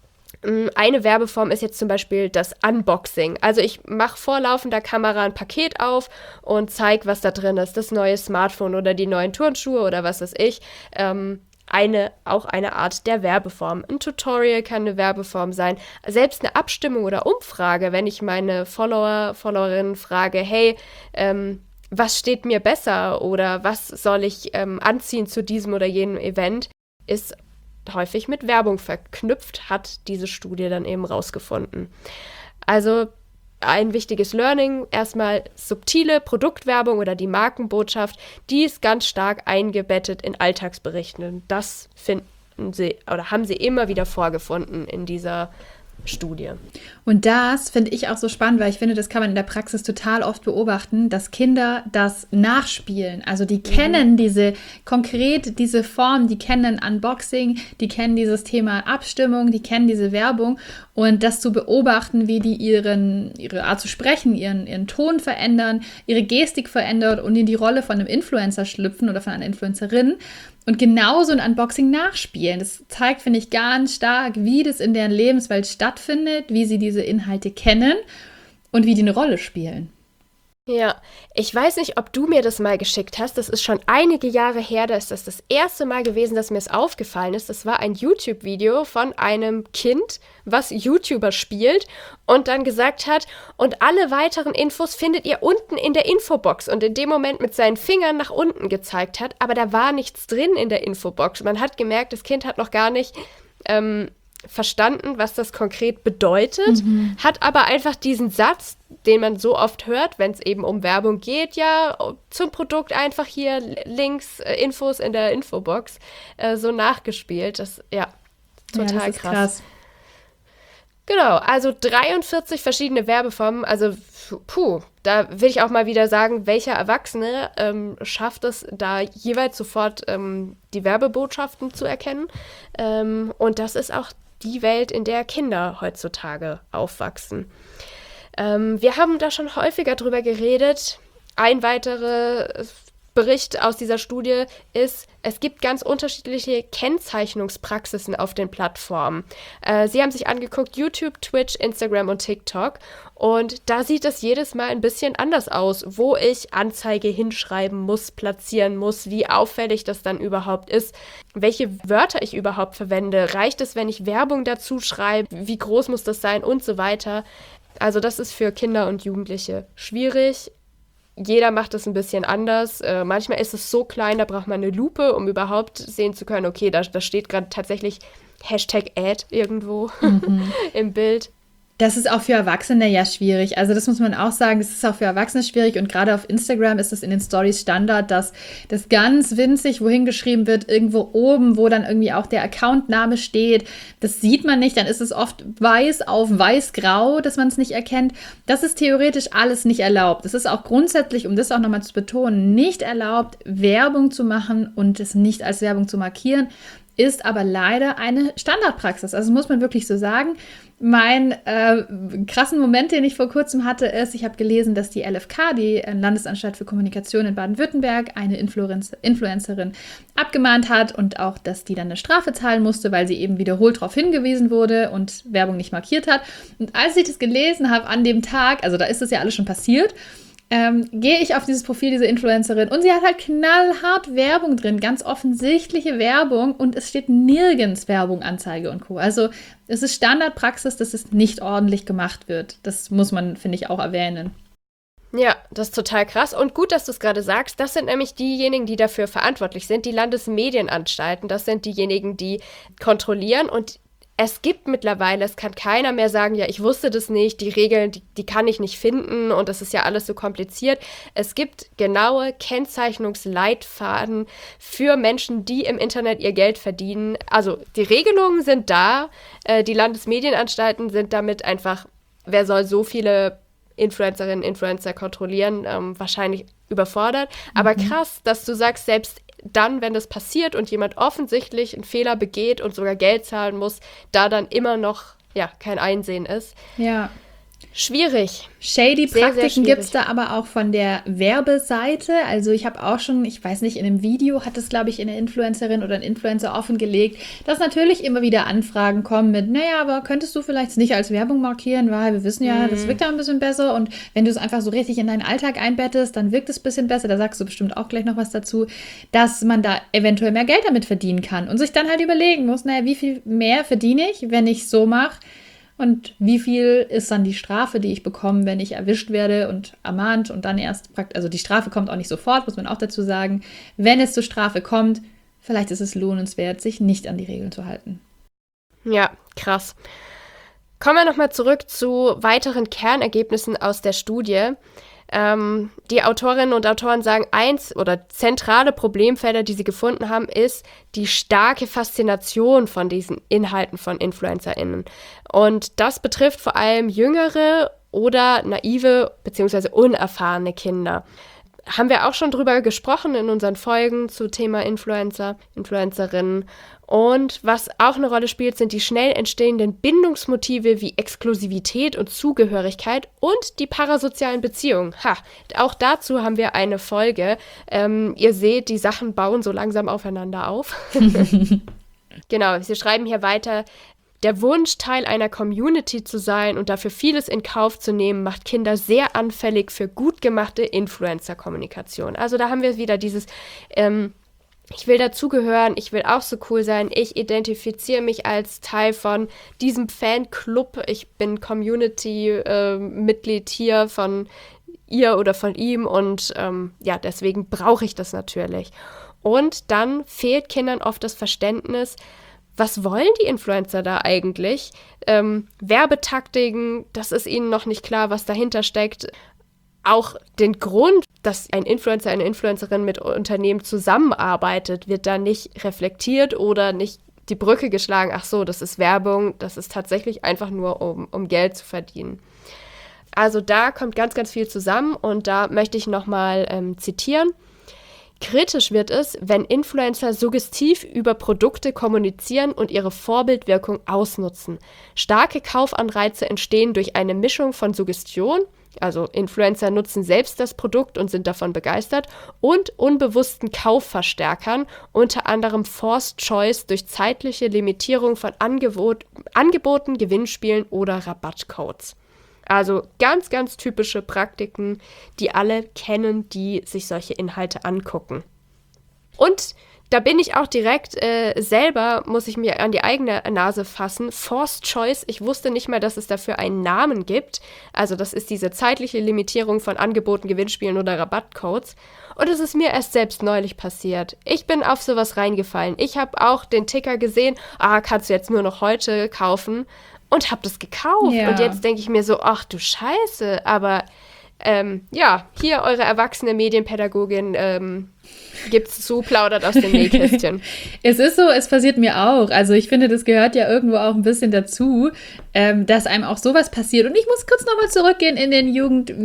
Speaker 3: Eine Werbeform ist jetzt zum Beispiel das Unboxing. Also ich mache vor laufender Kamera ein Paket auf und zeige, was da drin ist. Das neue Smartphone oder die neuen Turnschuhe oder was weiß ich. Ähm, Eine, auch eine Art der Werbeform. Ein Tutorial kann eine Werbeform sein. Selbst eine Abstimmung oder Umfrage, wenn ich meine Follower, Followerinnen frage, hey, ähm, was steht mir besser oder was soll ich ähm, anziehen zu diesem oder jenem Event, ist häufig mit Werbung verknüpft, hat diese Studie dann eben rausgefunden. Also ein wichtiges Learning, erstmal subtile Produktwerbung oder die Markenbotschaft, die ist ganz stark eingebettet in Alltagsberichten. Das finden sie oder haben sie immer wieder vorgefunden in dieser Studie.
Speaker 2: Und das finde ich auch so spannend, weil ich finde, das kann man in der Praxis total oft beobachten, dass Kinder das nachspielen. Also die kennen mhm. diese, konkret diese Form, die kennen Unboxing, die kennen dieses Thema Abstimmung, die kennen diese Werbung. Und das zu beobachten, wie die ihren, ihre Art zu sprechen, ihren, ihren Ton verändern, ihre Gestik verändert und in die Rolle von einem Influencer schlüpfen oder von einer Influencerin und genauso ein Unboxing nachspielen. Das zeigt, finde ich, ganz stark, wie das in deren Lebenswelt stattfindet, wie sie diese Inhalte kennen und wie die eine Rolle spielen.
Speaker 3: Ja, ich weiß nicht, ob du mir das mal geschickt hast. Das ist schon einige Jahre her, da ist das das erste Mal gewesen, dass mir es aufgefallen ist. Das war ein YouTube-Video von einem Kind, was YouTuber spielt und dann gesagt hat, und alle weiteren Infos findet ihr unten in der Infobox, und in dem Moment mit seinen Fingern nach unten gezeigt hat, aber da war nichts drin in der Infobox. Man hat gemerkt, das Kind hat noch gar nicht ähm, verstanden, was das konkret bedeutet, mhm. hat aber einfach diesen Satz, den man so oft hört, wenn es eben um Werbung geht, ja, zum Produkt einfach hier Links, äh, Infos in der Infobox, äh, so nachgespielt. Das, ja, total
Speaker 2: ja, das ist
Speaker 3: krass.
Speaker 2: krass.
Speaker 3: Genau, also dreiundvierzig verschiedene Werbeformen, also puh, da will ich auch mal wieder sagen, welcher Erwachsene ähm, schafft es, da jeweils sofort ähm, die Werbebotschaften zu erkennen, ähm, und das ist auch die Welt, in der Kinder heutzutage aufwachsen. Ähm, wir haben da schon häufiger drüber geredet. Ein weiterer Bericht aus dieser Studie ist, es gibt ganz unterschiedliche Kennzeichnungspraxisen auf den Plattformen. Äh, sie haben sich angeguckt, YouTube, Twitch, Instagram und TikTok. Und da sieht es jedes Mal ein bisschen anders aus, wo ich Anzeige hinschreiben muss, platzieren muss, wie auffällig das dann überhaupt ist, welche Wörter ich überhaupt verwende. Reicht es, wenn ich Werbung dazu schreibe? Wie groß muss das sein? Und so weiter. Also das ist für Kinder und Jugendliche schwierig. Jeder macht es ein bisschen anders. Äh, manchmal ist es so klein, da braucht man eine Lupe, um überhaupt sehen zu können, okay, da, da steht gerade tatsächlich Hashtag Ad irgendwo mhm. im Bild.
Speaker 2: Das ist auch für Erwachsene ja schwierig. Also das muss man auch sagen, das ist auch für Erwachsene schwierig und gerade auf Instagram ist es in den Stories Standard, dass das ganz winzig wohin geschrieben wird, irgendwo oben, wo dann irgendwie auch der Accountname steht. Das sieht man nicht, dann ist es oft weiß auf weiß-grau, dass man es nicht erkennt. Das ist theoretisch alles nicht erlaubt. Es ist auch grundsätzlich, um das auch nochmal zu betonen, nicht erlaubt, Werbung zu machen und es nicht als Werbung zu markieren, ist aber leider eine Standardpraxis. Also muss man wirklich so sagen. Mein äh, krassen Moment, den ich vor kurzem hatte, ist, ich habe gelesen, dass die L F K, die Landesanstalt für Kommunikation in Baden-Württemberg, eine Influencer- Influencerin abgemahnt hat und auch, dass die dann eine Strafe zahlen musste, weil sie eben wiederholt darauf hingewiesen wurde und Werbung nicht markiert hat. Und als ich das gelesen habe an dem Tag, also da ist das ja alles schon passiert, Ähm, gehe ich auf dieses Profil dieser Influencerin und sie hat halt knallhart Werbung drin, ganz offensichtliche Werbung und es steht nirgends Werbung, Anzeige und Co. Also es ist Standardpraxis, dass es nicht ordentlich gemacht wird. Das muss man, finde ich, auch erwähnen.
Speaker 3: Ja, das ist total krass und gut, dass du es gerade sagst. Das sind nämlich diejenigen, die dafür verantwortlich sind, die Landesmedienanstalten. Das sind diejenigen, die kontrollieren und es gibt mittlerweile, es kann keiner mehr sagen, ja, ich wusste das nicht, die Regeln, die, die kann ich nicht finden und das ist ja alles so kompliziert. Es gibt genaue Kennzeichnungsleitfaden für Menschen, die im Internet ihr Geld verdienen. Also die Regelungen sind da, äh, die Landesmedienanstalten sind damit einfach, wer soll so viele Influencerinnen, Influencer kontrollieren, ähm, wahrscheinlich überfordert. Aber mhm. krass, dass du sagst, selbst dann, wenn das passiert und jemand offensichtlich einen Fehler begeht und sogar Geld zahlen muss, da dann immer noch ja kein Einsehen ist.
Speaker 2: Ja.
Speaker 3: Schwierig.
Speaker 2: Shady Praktiken gibt es da aber auch von der Werbeseite. Also ich habe auch schon, ich weiß nicht, in einem Video hat es, glaube ich, eine Influencerin oder ein Influencer offengelegt, dass natürlich immer wieder Anfragen kommen mit, naja, aber könntest du vielleicht nicht als Werbung markieren, weil wir wissen ja, mm. das wirkt ja ein bisschen besser und wenn du es einfach so richtig in deinen Alltag einbettest, dann wirkt es ein bisschen besser. Da sagst du bestimmt auch gleich noch was dazu, dass man da eventuell mehr Geld damit verdienen kann und sich dann halt überlegen muss, naja, wie viel mehr verdiene ich, wenn ich so mache? Und wie viel ist dann die Strafe, die ich bekomme, wenn ich erwischt werde und ermahnt und dann erst praktisch, also die Strafe kommt auch nicht sofort, muss man auch dazu sagen. Wenn es zur Strafe kommt, vielleicht ist es lohnenswert, sich nicht an die Regeln zu halten.
Speaker 3: Ja, krass. Kommen wir nochmal zurück zu weiteren Kernergebnissen aus der Studie. Ähm, die Autorinnen und Autoren sagen, eins oder zentrale Problemfelder, die sie gefunden haben, ist die starke Faszination von diesen Inhalten von InfluencerInnen. Und das betrifft vor allem jüngere oder naive bzw. unerfahrene Kinder. Haben wir auch schon drüber gesprochen in unseren Folgen zu Thema Influencer, Influencerinnen. Und was auch eine Rolle spielt, sind die schnell entstehenden Bindungsmotive wie Exklusivität und Zugehörigkeit und die parasozialen Beziehungen. Ha, auch dazu haben wir eine Folge. Ähm, ihr seht, die Sachen bauen so langsam aufeinander auf. Genau, sie schreiben hier weiter, der Wunsch, Teil einer Community zu sein und dafür vieles in Kauf zu nehmen, macht Kinder sehr anfällig für gut gemachte Influencer-Kommunikation. Also da haben wir wieder dieses, ähm, ich will dazugehören, ich will auch so cool sein, ich identifiziere mich als Teil von diesem Fanclub, ich bin Community-Mitglied äh, hier von ihr oder von ihm und ähm, ja, deswegen brauche ich das natürlich. Und dann fehlt Kindern oft das Verständnis, was wollen die Influencer da eigentlich? Ähm, Werbetaktiken, das ist ihnen noch nicht klar, was dahinter steckt. Auch den Grund, dass ein Influencer, eine Influencerin mit Unternehmen zusammenarbeitet, wird da nicht reflektiert oder nicht die Brücke geschlagen. Ach so, das ist Werbung, das ist tatsächlich einfach nur, um, um Geld zu verdienen. Also da kommt ganz, ganz viel zusammen und da möchte ich nochmal ähm, zitieren. Kritisch wird es, wenn Influencer suggestiv über Produkte kommunizieren und ihre Vorbildwirkung ausnutzen. Starke Kaufanreize entstehen durch eine Mischung von Suggestion, also Influencer nutzen selbst das Produkt und sind davon begeistert, und unbewussten Kaufverstärkern, unter anderem Forced Choice durch zeitliche Limitierung von Angebot, Angeboten, Gewinnspielen oder Rabattcodes. Also ganz, ganz typische Praktiken, die alle kennen, die sich solche Inhalte angucken. Und da bin ich auch direkt äh, selber, muss ich mir an die eigene Nase fassen, Forced Choice. Ich wusste nicht mal, dass es dafür einen Namen gibt. Also das ist diese zeitliche Limitierung von Angeboten, Gewinnspielen oder Rabattcodes. Und es ist mir erst selbst neulich passiert. Ich bin auf sowas reingefallen. Ich habe auch den Ticker gesehen, ah, kannst du jetzt nur noch heute kaufen. und habe das gekauft.
Speaker 2: Ja.
Speaker 3: Und jetzt denke ich mir so, ach du Scheiße, aber ähm, ja, hier eure erwachsene Medienpädagogin ähm, gibt's zu, plaudert aus dem Nähkästchen.
Speaker 2: Es ist so, es passiert mir auch. Also ich finde, das gehört ja irgendwo auch ein bisschen dazu, ähm, dass einem auch sowas passiert. Und ich muss kurz nochmal zurückgehen in den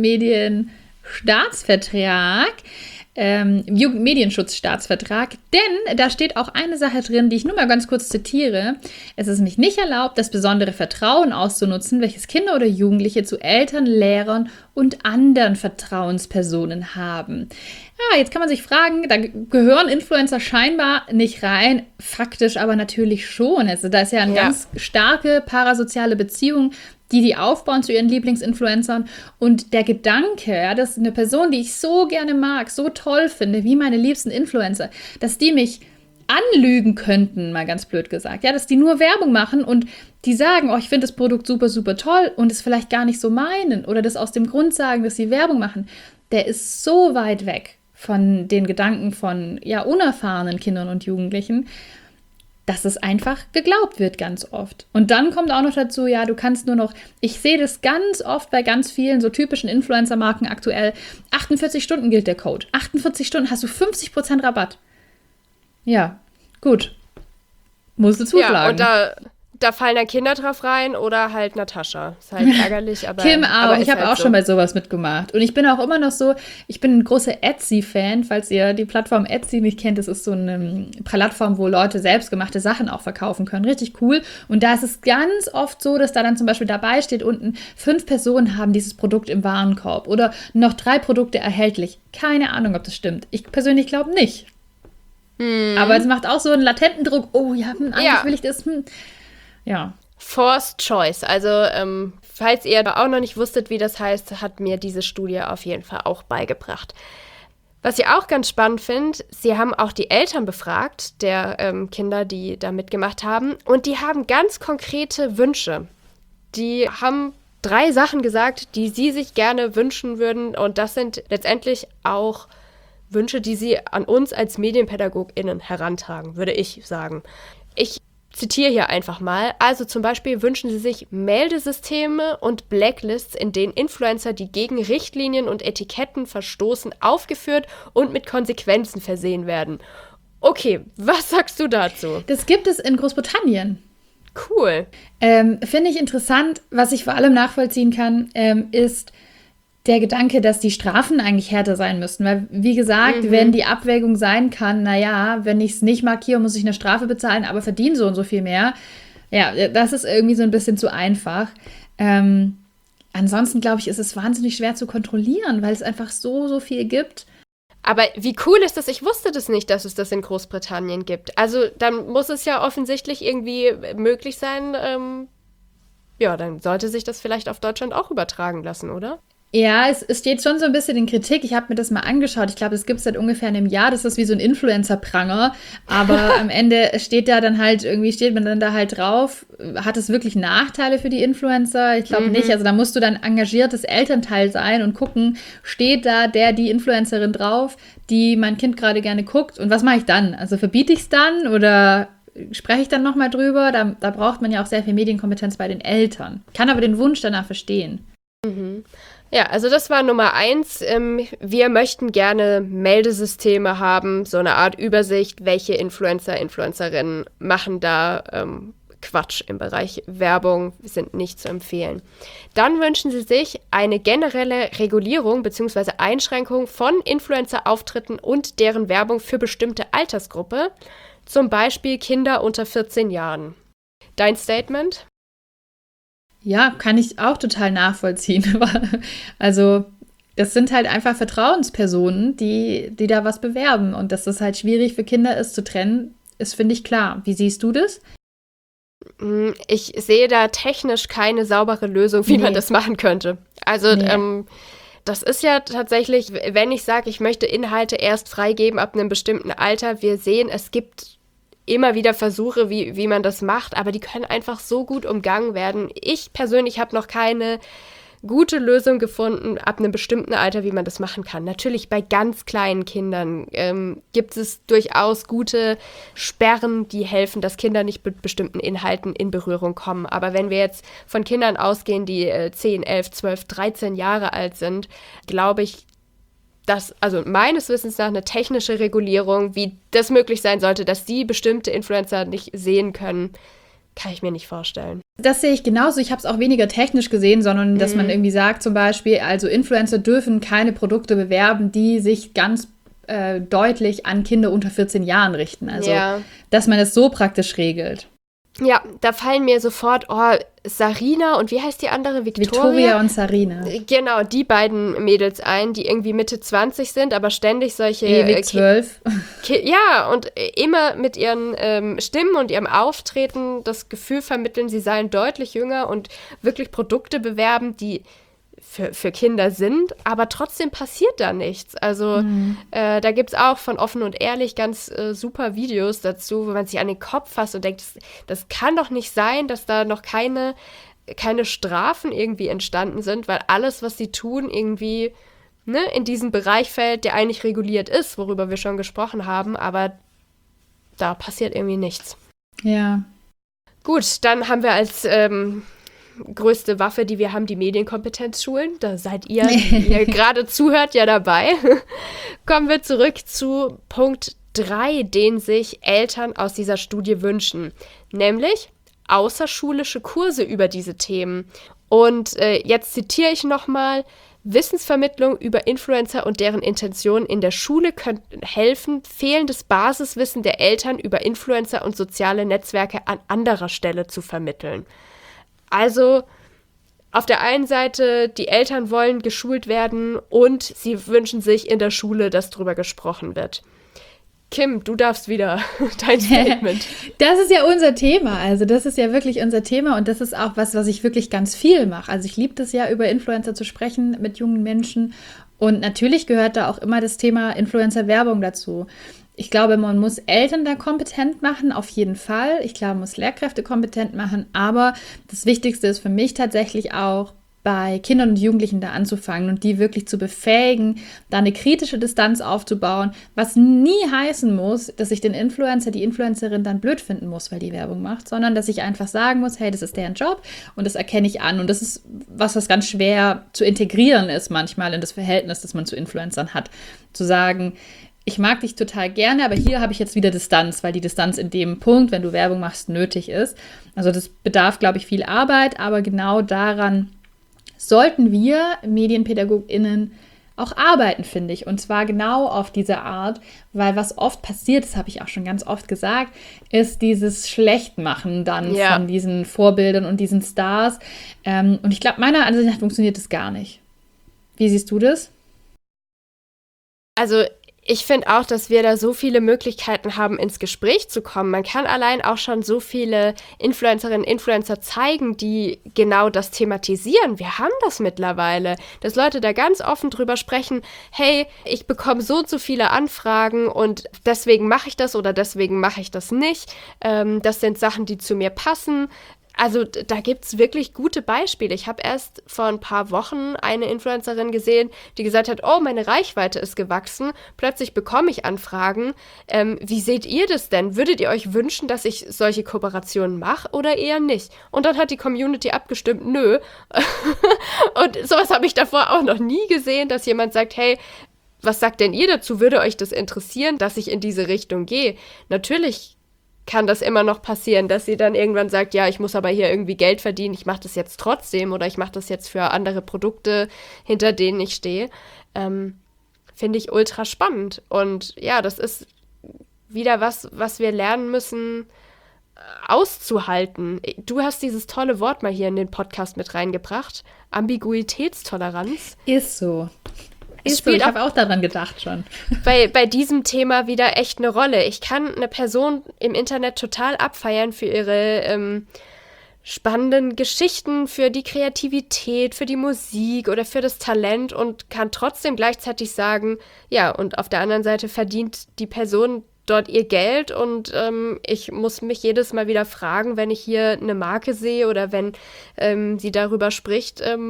Speaker 2: Jugendmedienstaatsvertrag. Ähm, Jugendmedienschutzstaatsvertrag, denn da steht auch eine Sache drin, die ich nur mal ganz kurz zitiere. Es ist nämlich nicht erlaubt, das besondere Vertrauen auszunutzen, welches Kinder oder Jugendliche zu Eltern, Lehrern und anderen Vertrauenspersonen haben. Ja, jetzt kann man sich fragen, da gehören Influencer scheinbar nicht rein, faktisch aber natürlich schon. Also da ist ja eine
Speaker 3: Ja.
Speaker 2: ganz starke parasoziale Beziehung, die die aufbauen zu ihren Lieblingsinfluencern. Und der Gedanke, ja, dass eine Person, die ich so gerne mag, so toll finde, wie meine liebsten Influencer, dass die mich anlügen könnten, mal ganz blöd gesagt. Ja, dass die nur Werbung machen und die sagen, oh, ich finde das Produkt super, super toll und es vielleicht gar nicht so meinen oder das aus dem Grund sagen, dass sie Werbung machen, der ist so weit weg von den Gedanken von ja unerfahrenen Kindern und Jugendlichen, dass es einfach geglaubt wird ganz oft. Und dann kommt auch noch dazu, ja, du kannst nur noch, ich sehe das ganz oft bei ganz vielen so typischen Influencer-Marken aktuell, achtundvierzig Stunden gilt der Code. achtundvierzig Stunden hast du fünfzig Prozent Rabatt. Ja, gut. Musst du zuschlagen.
Speaker 3: Ja, und da, da fallen dann Kinder drauf rein oder halt Natascha. Ist halt ärgerlich, aber
Speaker 2: Kim auch.
Speaker 3: aber
Speaker 2: Ich habe
Speaker 3: halt
Speaker 2: auch
Speaker 3: so.
Speaker 2: schon bei sowas mitgemacht. Und ich bin auch immer noch so, ich bin ein großer Etsy-Fan, falls ihr die Plattform Etsy nicht kennt. Das ist so eine Plattform, wo Leute selbstgemachte Sachen auch verkaufen können. Richtig cool. Und da ist es ganz oft so, dass da dann zum Beispiel dabei steht unten, fünf Personen haben dieses Produkt im Warenkorb oder noch drei Produkte erhältlich. Keine Ahnung, ob das stimmt. Ich persönlich glaube nicht.
Speaker 3: Hm.
Speaker 2: Aber es macht auch so einen latenten Druck. Oh ja, hm, eigentlich
Speaker 3: Ja.
Speaker 2: will ich das. Hm. Ja.
Speaker 3: Forced Choice. Also, ähm, falls ihr auch noch nicht wusstet, wie das heißt, hat mir diese Studie auf jeden Fall auch beigebracht. Was ich auch ganz spannend finde, sie haben auch die Eltern befragt, der ähm, Kinder, die da mitgemacht haben. Und die haben ganz konkrete Wünsche. Die haben drei Sachen gesagt, die sie sich gerne wünschen würden. Und das sind letztendlich auch Wünsche, die sie an uns als MedienpädagogInnen herantragen, würde ich sagen. Ich zitiere hier einfach mal. Also zum Beispiel wünschen sie sich Meldesysteme und Blacklists, in denen Influencer, die gegen Richtlinien und Etiketten verstoßen, aufgeführt und mit Konsequenzen versehen werden. Okay, was sagst du dazu?
Speaker 2: Das gibt es in Großbritannien.
Speaker 3: Cool.
Speaker 2: Ähm, Finde ich interessant, was ich vor allem nachvollziehen kann, ähm, ist der Gedanke, dass die Strafen eigentlich härter sein müssten. Weil, wie gesagt,
Speaker 3: Mhm.
Speaker 2: wenn die Abwägung sein kann, naja, wenn ich es nicht markiere, muss ich eine Strafe bezahlen, aber verdiene so und so viel mehr. Ja, das ist irgendwie so ein bisschen zu einfach. Ähm, ansonsten, glaube ich, ist es wahnsinnig schwer zu kontrollieren, weil es einfach so, so viel gibt.
Speaker 3: Aber wie cool ist das? Ich wusste das nicht, dass es das in Großbritannien gibt. Also dann muss es ja offensichtlich irgendwie möglich sein. Ähm, ja, dann sollte sich das vielleicht auf Deutschland auch übertragen lassen, oder?
Speaker 2: Ja, es, es steht schon so ein bisschen in Kritik. Ich habe mir das mal angeschaut. Ich glaube, das gibt es seit ungefähr einem Jahr. Das ist wie so ein Influencer-Pranger. Aber am Ende steht da dann halt, irgendwie steht man dann da halt drauf. Hat es wirklich Nachteile für die Influencer? Ich glaube
Speaker 3: Mhm.
Speaker 2: nicht. Also da musst du dann engagiertes Elternteil sein und gucken, steht da der, die Influencerin drauf, die mein Kind gerade gerne guckt. Und was mache ich dann? Also verbiete ich es dann oder spreche ich dann nochmal drüber? Da, da braucht man ja auch sehr viel Medienkompetenz bei den Eltern. Kann aber den Wunsch danach verstehen.
Speaker 3: Mhm. Ja, also das war Nummer eins. Ähm, wir möchten gerne Meldesysteme haben, so eine Art Übersicht, welche Influencer, Influencerinnen machen da ähm, Quatsch im Bereich Werbung, sind nicht zu empfehlen. Dann wünschen sie sich eine generelle Regulierung bzw. Einschränkung von Influencer-Auftritten und deren Werbung für bestimmte Altersgruppe, zum Beispiel Kinder unter vierzehn Jahren. Dein Statement?
Speaker 2: Ja, kann ich auch total nachvollziehen. Also, das sind halt einfach Vertrauenspersonen, die, die da was bewerben. Und dass das halt schwierig für Kinder ist zu trennen, ist, finde ich, klar. Wie siehst du das?
Speaker 3: Ich sehe da technisch keine saubere Lösung, wie
Speaker 2: Nee.
Speaker 3: man das machen könnte. Also,
Speaker 2: Nee.
Speaker 3: ähm, das ist ja tatsächlich, wenn ich sage, ich möchte Inhalte erst freigeben ab einem bestimmten Alter, wir sehen, es gibt immer wieder Versuche, wie, wie man das macht, aber die können einfach so gut umgangen werden. Ich persönlich habe noch keine gute Lösung gefunden, ab einem bestimmten Alter, wie man das machen kann. Natürlich bei ganz kleinen Kindern ähm, gibt es durchaus gute Sperren, die helfen, dass Kinder nicht mit bestimmten Inhalten in Berührung kommen. Aber wenn wir jetzt von Kindern ausgehen, die äh, zehn, elf, zwölf, dreizehn Jahre alt sind, glaube ich, dass, also meines Wissens nach, eine technische Regulierung, wie das möglich sein sollte, dass die bestimmte Influencer nicht sehen können, kann ich mir nicht vorstellen.
Speaker 2: Das sehe ich genauso. Ich habe es auch weniger technisch gesehen, sondern dass mhm. man irgendwie sagt zum Beispiel, also Influencer dürfen keine Produkte bewerben, die sich ganz äh, deutlich an Kinder unter vierzehn Jahren richten. Also, ja. dass man es so praktisch regelt.
Speaker 3: Ja, da fallen mir sofort, oh, Sarina und wie heißt die andere? Victoria?
Speaker 2: Victoria und Sarina.
Speaker 3: Genau, die beiden Mädels ein, die irgendwie Mitte zwanzig sind, aber ständig solche...
Speaker 2: Ewig zwölf.
Speaker 3: Ki- Ki- ja, und immer mit ihren ähm, Stimmen und ihrem Auftreten das Gefühl vermitteln, sie seien deutlich jünger und wirklich Produkte bewerben, die für, für Kinder sind, aber trotzdem passiert da nichts. Also mhm. äh, da gibt es auch von Offen und Ehrlich ganz äh, super Videos dazu, wo man sich an den Kopf fasst und denkt, das, das kann doch nicht sein, dass da noch keine, keine Strafen irgendwie entstanden sind, weil alles, was sie tun, irgendwie ne, in diesen Bereich fällt, der eigentlich reguliert ist, worüber wir schon gesprochen haben, aber da passiert irgendwie nichts.
Speaker 2: Ja.
Speaker 3: Gut, dann haben wir als ähm, größte Waffe, die wir haben, die Medienkompetenzschulen. Da seid ihr, die ihr gerade zuhört, ja dabei. Kommen wir zurück zu Punkt drei, den sich Eltern aus dieser Studie wünschen, nämlich außerschulische Kurse über diese Themen. Und äh, jetzt zitiere ich nochmal: Wissensvermittlung über Influencer und deren Intentionen in der Schule könnten helfen, fehlendes Basiswissen der Eltern über Influencer und soziale Netzwerke an anderer Stelle zu vermitteln. Also auf der einen Seite, die Eltern wollen geschult werden und sie wünschen sich in der Schule, dass drüber gesprochen wird. Kim, du darfst wieder dein Statement.
Speaker 2: Das ist ja unser Thema. Also das ist ja wirklich unser Thema und das ist auch was, was ich wirklich ganz viel mache. Also ich liebe das ja, über Influencer zu sprechen mit jungen Menschen und natürlich gehört da auch immer das Thema Influencer-Werbung dazu. Ich glaube, man muss Eltern da kompetent machen, auf jeden Fall. Ich glaube, man muss Lehrkräfte kompetent machen, aber das Wichtigste ist für mich tatsächlich auch, bei Kindern und Jugendlichen da anzufangen und die wirklich zu befähigen, da eine kritische Distanz aufzubauen, was nie heißen muss, dass ich den Influencer, die Influencerin dann blöd finden muss, weil die Werbung macht, sondern dass ich einfach sagen muss, hey, das ist deren Job und das erkenne ich an und das ist was, was ganz schwer zu integrieren ist manchmal in das Verhältnis, das man zu Influencern hat. Zu sagen, ich mag dich total gerne, aber hier habe ich jetzt wieder Distanz, weil die Distanz in dem Punkt, wenn du Werbung machst, nötig ist. Also das bedarf, glaube ich, viel Arbeit, aber genau daran sollten wir MedienpädagogInnen auch arbeiten, finde ich. Und zwar genau auf diese Art, weil was oft passiert, das habe ich auch schon ganz oft gesagt, ist dieses Schlechtmachen dann ja. von diesen Vorbildern und diesen Stars. Ähm, und ich glaube, meiner Ansicht nach funktioniert das gar nicht. Wie siehst du das?
Speaker 3: Also ich finde auch, dass wir da so viele Möglichkeiten haben, ins Gespräch zu kommen. Man kann allein auch schon so viele Influencerinnen und Influencer zeigen, die genau das thematisieren. Wir haben das mittlerweile, dass Leute da ganz offen drüber sprechen, hey, ich bekomme so und so viele Anfragen und deswegen mache ich das oder deswegen mache ich das nicht. Ähm, das sind Sachen, die zu mir passen. Also da gibt es wirklich gute Beispiele. Ich habe erst vor ein paar Wochen eine Influencerin gesehen, die gesagt hat, oh, meine Reichweite ist gewachsen. Plötzlich bekomme ich Anfragen. Ähm, wie seht ihr das denn? Würdet ihr euch wünschen, dass ich solche Kooperationen mache oder eher nicht? Und dann hat die Community abgestimmt, nö. Und sowas habe ich davor auch noch nie gesehen, dass jemand sagt, hey, was sagt denn ihr dazu? Würde euch das interessieren, dass ich in diese Richtung gehe? Natürlich kann das immer noch passieren, dass sie dann irgendwann sagt, ja, ich muss aber hier irgendwie Geld verdienen, ich mache das jetzt trotzdem oder ich mache das jetzt für andere Produkte, hinter denen ich stehe. Ähm, finde ich ultra spannend. Und ja, das ist wieder was, was wir lernen müssen, auszuhalten. Du hast dieses tolle Wort mal hier in den Podcast mit reingebracht. Ambiguitätstoleranz.
Speaker 2: Ist so. Ist so, ich habe auch daran gedacht schon.
Speaker 3: Bei, bei diesem Thema wieder echt eine Rolle. Ich kann eine Person im Internet total abfeiern für ihre ähm, spannenden Geschichten, für die Kreativität, für die Musik oder für das Talent und kann trotzdem gleichzeitig sagen, ja, und auf der anderen Seite verdient die Person dort ihr Geld und ähm, ich muss mich jedes Mal wieder fragen, wenn ich hier eine Marke sehe oder wenn ähm, sie darüber spricht, ähm,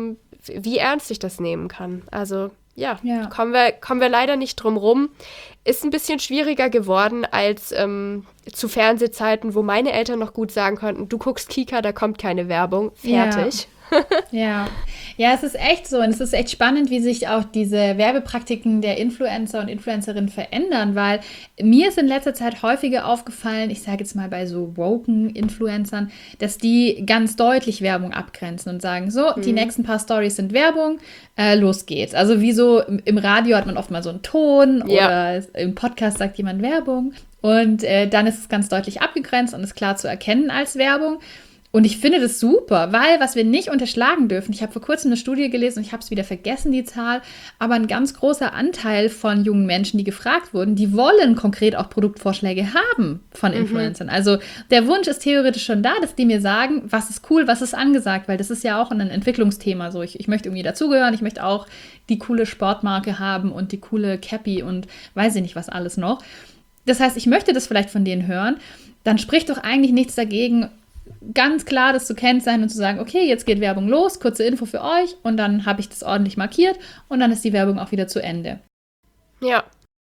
Speaker 3: wie ernst ich das nehmen kann. Also ja,
Speaker 2: Ja.
Speaker 3: Kommen, wir, kommen wir leider nicht drum rum. Ist ein bisschen schwieriger geworden als ähm, zu Fernsehzeiten, wo meine Eltern noch gut sagen konnten, du guckst Kika, da kommt keine Werbung, fertig.
Speaker 2: Ja. Ja, es ist echt so und es ist echt spannend, wie sich auch diese Werbepraktiken der Influencer und Influencerinnen verändern, weil mir ist in letzter Zeit häufiger aufgefallen, ich sage jetzt mal bei so woken Influencern, dass die ganz deutlich Werbung abgrenzen und sagen, so, mhm. die nächsten paar Stories sind Werbung, äh, los geht's. Also wie so im, im Radio hat man oft mal so einen Ton
Speaker 3: ja.
Speaker 2: oder im Podcast sagt jemand Werbung und äh, dann ist es ganz deutlich abgegrenzt und ist klar zu erkennen als Werbung. Und ich finde das super, weil was wir nicht unterschlagen dürfen, ich habe vor kurzem eine Studie gelesen und ich habe es wieder vergessen, die Zahl, aber ein ganz großer Anteil von jungen Menschen, die gefragt wurden, die wollen konkret auch Produktvorschläge haben von Influencern. Mhm. Also der Wunsch ist theoretisch schon da, dass die mir sagen, was ist cool, was ist angesagt, weil das ist ja auch ein Entwicklungsthema. So, ich, ich möchte irgendwie dazugehören, ich möchte auch die coole Sportmarke haben und die coole Cappy und weiß ich nicht was alles noch. Das heißt, ich möchte das vielleicht von denen hören, dann spricht doch eigentlich nichts dagegen, ganz klar das zu kennzeichnen und zu sagen, okay, jetzt geht Werbung los, kurze Info für euch und dann habe ich das ordentlich markiert und dann ist die Werbung auch wieder zu Ende.
Speaker 3: Ja,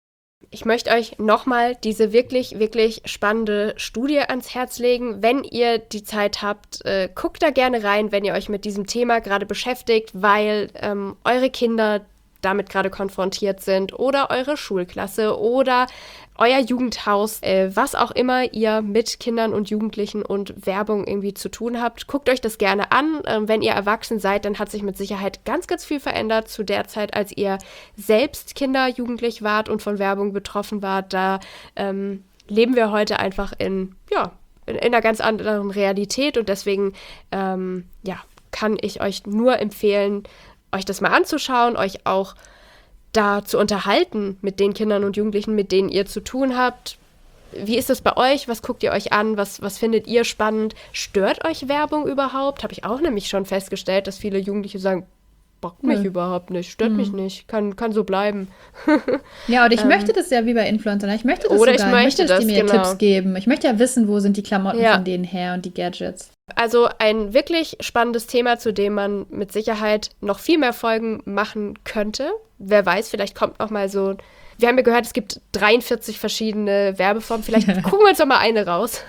Speaker 3: ich möchte euch nochmal diese wirklich, wirklich spannende Studie ans Herz legen. Wenn ihr die Zeit habt, äh, guckt da gerne rein, wenn ihr euch mit diesem Thema gerade beschäftigt, weil ähm, eure Kinder damit gerade konfrontiert sind oder eure Schulklasse oder euer Jugendhaus, äh, was auch immer ihr mit Kindern und Jugendlichen und Werbung irgendwie zu tun habt. Guckt euch das gerne an. Ähm, wenn ihr erwachsen seid, dann hat sich mit Sicherheit ganz, ganz viel verändert zu der Zeit, als ihr selbst Kinder, Jugendlich wart und von Werbung betroffen wart. Da ähm, leben wir heute einfach in, ja, in, in einer ganz anderen Realität und deswegen ähm, ja, kann ich euch nur empfehlen, euch das mal anzuschauen, euch auch da zu unterhalten mit den Kindern und Jugendlichen, mit denen ihr zu tun habt. Wie ist das bei euch? Was guckt ihr euch an? Was, was findet ihr spannend? Stört euch Werbung überhaupt? Habe ich auch nämlich schon festgestellt, dass viele Jugendliche sagen, bockt mich
Speaker 2: Nö.
Speaker 3: überhaupt nicht, stört
Speaker 2: Mhm.
Speaker 3: mich nicht, kann, kann so bleiben.
Speaker 2: Ja, oder ich
Speaker 3: Ähm,
Speaker 2: möchte das ja wie bei Influencern. Ich möchte das
Speaker 3: Oder ich
Speaker 2: sogar.
Speaker 3: möchte
Speaker 2: dass die
Speaker 3: das,
Speaker 2: mir
Speaker 3: genau.
Speaker 2: Tipps geben. Ich möchte ja wissen, wo sind die Klamotten
Speaker 3: Ja.
Speaker 2: von denen her und die Gadgets.
Speaker 3: Also ein wirklich spannendes Thema, zu dem man mit Sicherheit noch viel mehr Folgen machen könnte. Wer weiß, vielleicht kommt noch mal so, wir haben ja gehört, es gibt dreiundvierzig verschiedene Werbeformen. Vielleicht gucken wir uns doch mal eine raus.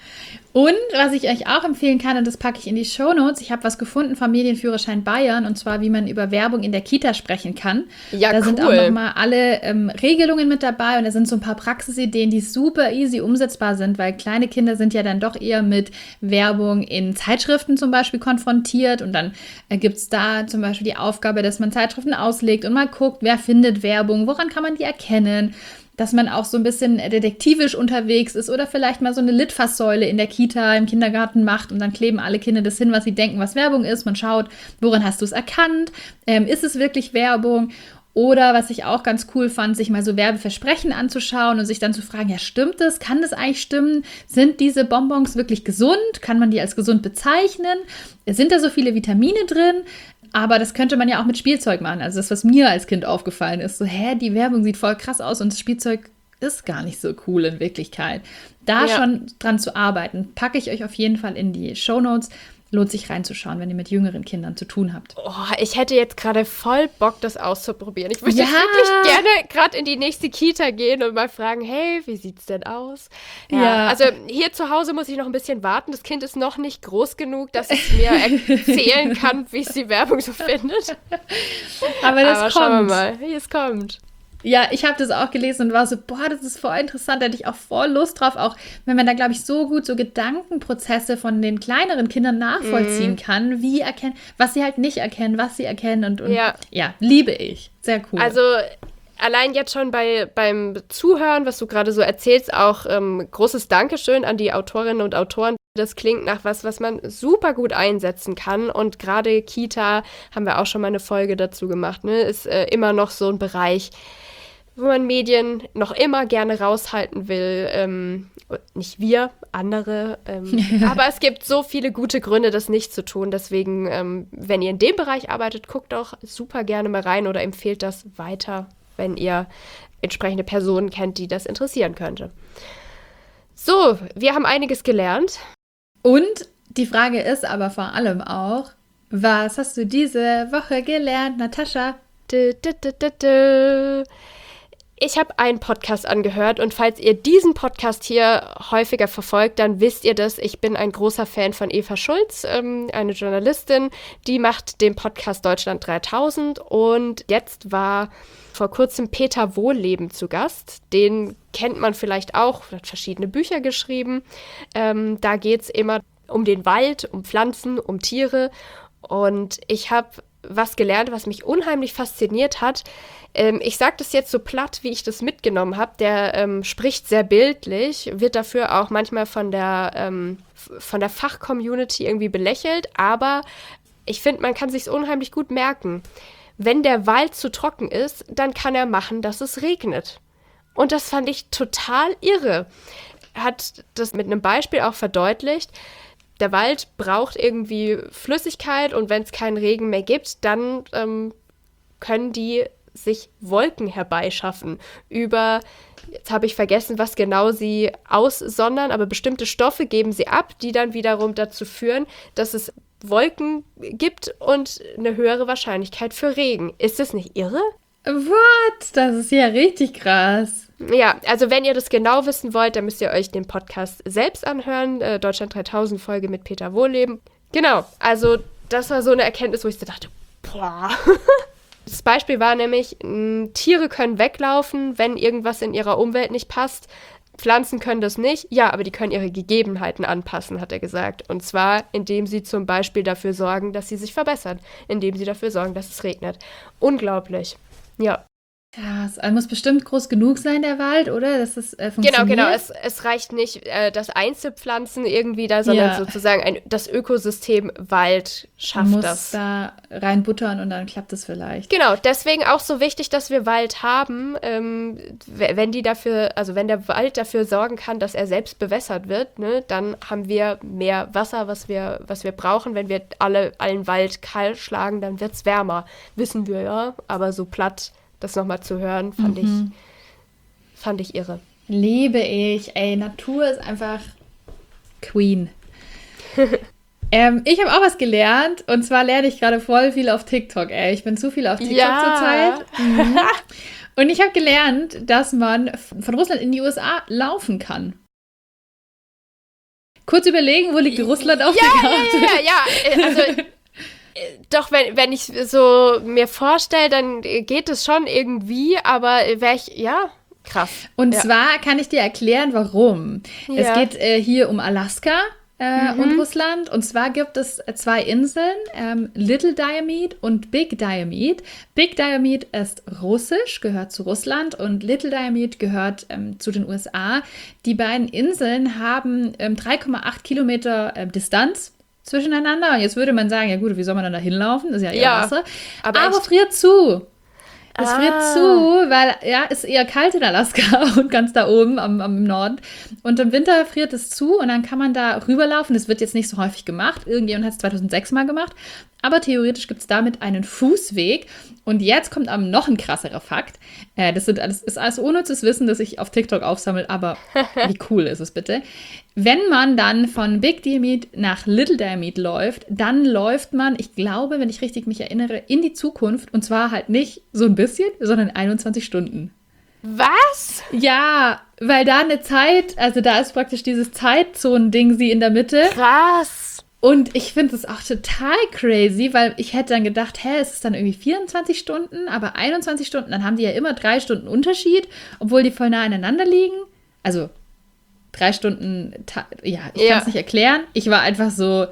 Speaker 2: Und was ich euch auch empfehlen kann, und das packe ich in die Shownotes, ich habe was gefunden vom Medienführerschein Bayern, und zwar, wie man über Werbung in der Kita sprechen kann.
Speaker 3: Ja,
Speaker 2: da
Speaker 3: cool.
Speaker 2: sind auch nochmal alle ähm, Regelungen mit dabei und da sind so ein paar Praxisideen, die super easy umsetzbar sind, weil kleine Kinder sind ja dann doch eher mit Werbung in Zeitschriften zum Beispiel konfrontiert und dann äh, gibt es da zum Beispiel die Aufgabe, dass man Zeitschriften auslegt und mal guckt, wer findet Werbung, woran kann man die erkennen, dass man auch so ein bisschen detektivisch unterwegs ist oder vielleicht mal so eine Litfaßsäule in der Kita, im Kindergarten macht und dann kleben alle Kinder das hin, was sie denken, was Werbung ist. Man schaut, woran hast du es erkannt? Ähm, ist es wirklich Werbung? Oder was ich auch ganz cool fand, sich mal so Werbeversprechen anzuschauen und sich dann zu fragen, ja, stimmt das? Kann das eigentlich stimmen? Sind diese Bonbons wirklich gesund? Kann man die als gesund bezeichnen? Sind da so viele Vitamine drin? Aber das könnte man ja auch mit Spielzeug machen. Also das, was mir als Kind aufgefallen ist, so, hä, die Werbung sieht voll krass aus und das Spielzeug ist gar nicht so cool in Wirklichkeit. Da
Speaker 3: Ja.
Speaker 2: schon dran zu arbeiten, packe ich euch auf jeden Fall in die Shownotes. Lohnt sich reinzuschauen, wenn ihr mit jüngeren Kindern zu tun habt.
Speaker 3: Oh, ich hätte jetzt gerade voll Bock, das auszuprobieren. Ich würde
Speaker 2: Ja.
Speaker 3: jetzt wirklich gerne gerade in die nächste Kita gehen und mal fragen, hey, wie sieht's denn aus? Ja,
Speaker 2: Ja.
Speaker 3: Also hier zu Hause muss ich noch ein bisschen warten. Das Kind ist noch nicht groß genug, dass es mir erzählen kann, wie es die Werbung so findet.
Speaker 2: Aber das
Speaker 3: Aber
Speaker 2: kommt.
Speaker 3: schauen wir mal, wie es kommt.
Speaker 2: Ja, ich habe das auch gelesen und war so, boah, das ist voll interessant, da hätte ich auch voll Lust drauf, auch wenn man da, glaube ich, so gut so Gedankenprozesse von den kleineren Kindern nachvollziehen
Speaker 3: Mhm.
Speaker 2: kann, wie erkennen, was sie halt nicht erkennen, was sie erkennen und, und
Speaker 3: Ja.
Speaker 2: ja, liebe ich. Sehr cool.
Speaker 3: Also allein jetzt schon bei, beim Zuhören, was du gerade so erzählst, auch ähm, großes Dankeschön an die Autorinnen und Autoren. Das klingt nach was, was man super gut einsetzen kann. Und gerade Kita, haben wir auch schon mal eine Folge dazu gemacht, ne, ist äh, immer noch so ein Bereich, wo man Medien noch immer gerne raushalten will. Ähm, nicht wir, andere. Ähm, aber es gibt so viele gute Gründe, das nicht zu tun. Deswegen, ähm, wenn ihr in dem Bereich arbeitet, guckt doch super gerne mal rein oder empfehlt das weiter, wenn ihr entsprechende Personen kennt, die das interessieren könnte. So, wir haben einiges gelernt.
Speaker 2: Und die Frage ist aber vor allem auch, Was hast du diese Woche gelernt, Natascha?
Speaker 3: Dö, dö, dö, dö, dö. Ich habe einen Podcast angehört und falls ihr diesen Podcast hier häufiger verfolgt, dann wisst ihr das. Ich bin ein großer Fan von Eva Schulz, ähm, eine Journalistin, die macht den Podcast Deutschland dreitausend und jetzt war vor kurzem Peter Wohlleben zu Gast. Den kennt man vielleicht auch, hat verschiedene Bücher geschrieben. Ähm, da geht es immer um den Wald, um Pflanzen, um Tiere und ich habe was gelernt, was mich unheimlich fasziniert hat. Ähm, ich sage das jetzt so platt, wie ich das mitgenommen habe. Der ähm, spricht sehr bildlich, wird dafür auch manchmal von der, ähm, von der Fachcommunity irgendwie belächelt, aber ich finde, man kann sich's unheimlich gut merken. Wenn der Wald zu trocken ist, dann kann er machen, dass es regnet. Und das fand ich total irre. Er hat das mit einem Beispiel auch verdeutlicht. Der Wald braucht irgendwie Flüssigkeit und wenn es keinen Regen mehr gibt, dann ähm, können die sich Wolken herbeischaffen über, jetzt habe ich vergessen, was genau sie aussondern, aber bestimmte Stoffe geben sie ab, die dann wiederum dazu führen, dass es Wolken gibt und eine höhere Wahrscheinlichkeit für Regen. Ist das nicht irre?
Speaker 2: What? Das ist ja richtig krass.
Speaker 3: Ja, also wenn ihr das genau wissen wollt, dann müsst ihr euch den Podcast selbst anhören. Äh, Deutschland dreitausend Folge mit Peter Wohlleben. Genau, also das war so eine Erkenntnis, wo ich so dachte, boah. Das Beispiel war nämlich, mh, Tiere können weglaufen, wenn irgendwas in ihrer Umwelt nicht passt. Pflanzen können das nicht. Ja, aber die können ihre Gegebenheiten anpassen, hat er gesagt. Und zwar, indem sie zum Beispiel dafür sorgen, dass sie sich verbessern. Indem sie dafür sorgen, dass es regnet. Unglaublich. Ja.
Speaker 2: Ja, es muss bestimmt groß genug sein, der Wald, oder? Dass es äh,
Speaker 3: Genau,
Speaker 2: funktioniert.
Speaker 3: genau. Es, es reicht nicht, äh, das einzupflanzen irgendwie da, sondern
Speaker 2: Ja.
Speaker 3: sozusagen ein, das Ökosystem Wald
Speaker 2: Man
Speaker 3: schafft
Speaker 2: muss
Speaker 3: das.
Speaker 2: da reinbuttern und dann klappt es vielleicht.
Speaker 3: Genau, deswegen auch so wichtig, dass wir Wald haben, ähm, w- wenn die dafür, also wenn der Wald dafür sorgen kann, dass er selbst bewässert wird, ne, dann haben wir mehr Wasser, was wir, was wir brauchen. Wenn wir alle, allen Wald kahl schlagen, dann wird es wärmer. Wissen wir ja, aber so platt das nochmal zu hören, fand
Speaker 2: Mhm.
Speaker 3: ich, fand ich irre.
Speaker 2: Liebe ich. Ey, Natur ist einfach Queen. ähm, ich habe auch was gelernt und zwar lerne ich gerade voll viel auf TikTok. Ey, ich bin zu viel auf TikTok
Speaker 3: Ja.
Speaker 2: zurzeit. Mhm. Und ich habe gelernt, dass man von Russland in die U S A laufen kann. Kurz überlegen, wo liegt Russland auf der Karte?
Speaker 3: Ja, ja, also äh, doch, wenn, wenn ich so mir vorstelle, dann geht es schon irgendwie, aber wäre ich, ja, krass.
Speaker 2: Und
Speaker 3: ja.
Speaker 2: zwar kann ich dir erklären, warum.
Speaker 3: Ja.
Speaker 2: Es geht äh, hier um Alaska äh,
Speaker 3: Mhm.
Speaker 2: und Russland. Und zwar gibt es zwei Inseln, ähm, Little Diomede und Big Diomede. Big Diomede ist russisch, gehört zu Russland und Little Diomede gehört ähm, zu den U S A. Die beiden Inseln haben ähm, drei Komma acht Kilometer äh, Distanz zwischeneinander. Und jetzt würde man sagen, ja gut, wie soll man dann da hinlaufen? Das ist ja eher
Speaker 3: Ja,
Speaker 2: Wasser.
Speaker 3: aber
Speaker 2: Aber,
Speaker 3: echt-
Speaker 2: friert zu. Es friert
Speaker 3: Ah.
Speaker 2: zu, weil ja, es ist eher kalt in Alaska und ganz da oben am, am Norden. Und im Winter friert es zu und dann kann man da rüberlaufen. Das wird jetzt nicht so häufig gemacht. Irgendjemand hat es zweitausendsechs mal gemacht. Aber theoretisch gibt es damit einen Fußweg. Und jetzt kommt aber noch ein krasserer Fakt. Äh, das, sind, das ist alles unnützes Wissen, das ich auf TikTok aufsammle. Aber wie cool ist es bitte? Wenn man dann von Big Diomede nach Little Diomede läuft, dann läuft man, ich glaube, wenn ich richtig mich erinnere, in die Zukunft. Und zwar halt nicht so ein bisschen, sondern einundzwanzig Stunden.
Speaker 3: Was?
Speaker 2: Ja, weil da eine Zeit, also da ist praktisch dieses Zeitzonen-Ding sie in der Mitte.
Speaker 3: Krass.
Speaker 2: Und ich finde es auch total crazy, weil ich hätte dann gedacht, hä, es ist dann irgendwie vierundzwanzig Stunden, aber einundzwanzig Stunden, dann haben die ja immer drei Stunden Unterschied, obwohl die voll nah aneinander liegen. Also drei Stunden, ta- ja, ich
Speaker 3: Ja.
Speaker 2: kann es nicht erklären. Ich war einfach so,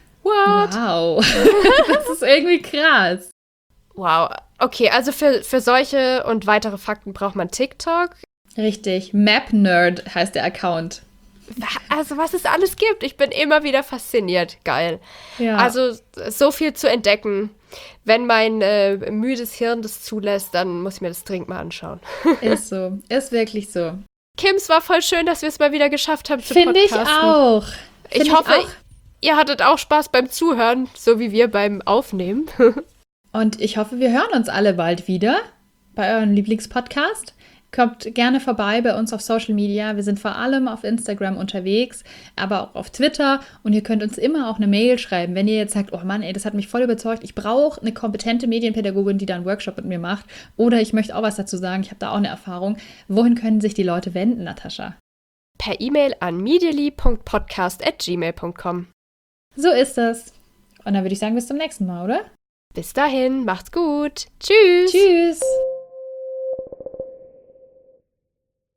Speaker 3: What?
Speaker 2: wow, das ist irgendwie krass.
Speaker 3: Wow. Okay, also für, für solche und weitere Fakten braucht man TikTok.
Speaker 2: Richtig, Map Nerd heißt der Account.
Speaker 3: Also was es alles gibt. Ich bin immer wieder fasziniert. Geil.
Speaker 2: Ja.
Speaker 3: Also so viel zu entdecken. Wenn mein äh, müdes Hirn das zulässt, dann muss ich mir das dringend mal anschauen.
Speaker 2: Ist so, ist wirklich so.
Speaker 3: Kim, es war voll schön, dass wir es mal wieder geschafft haben zu
Speaker 2: Finde ich
Speaker 3: podcasten.
Speaker 2: auch.
Speaker 3: Ich
Speaker 2: Find
Speaker 3: hoffe,
Speaker 2: auch.
Speaker 3: ihr hattet auch Spaß beim Zuhören, so wie wir beim Aufnehmen.
Speaker 2: Und ich hoffe, wir hören uns alle bald wieder bei eurem Lieblingspodcast. Kommt gerne vorbei bei uns auf Social Media. Wir sind vor allem auf Instagram unterwegs, aber auch auf Twitter. Und ihr könnt uns immer auch eine Mail schreiben, wenn ihr jetzt sagt, oh Mann, ey, das hat mich voll überzeugt. Ich brauche eine kompetente Medienpädagogin, die da einen Workshop mit mir macht. Oder ich möchte auch was dazu sagen, ich habe da auch eine Erfahrung. Wohin können sich die Leute wenden, Natascha?
Speaker 3: Per E-Mail an medially punkt podcast at gmail punkt com.
Speaker 2: So ist das. Und dann würde ich sagen, bis zum nächsten Mal, oder?
Speaker 3: Bis dahin, macht's gut. Tschüss.
Speaker 2: Tschüss.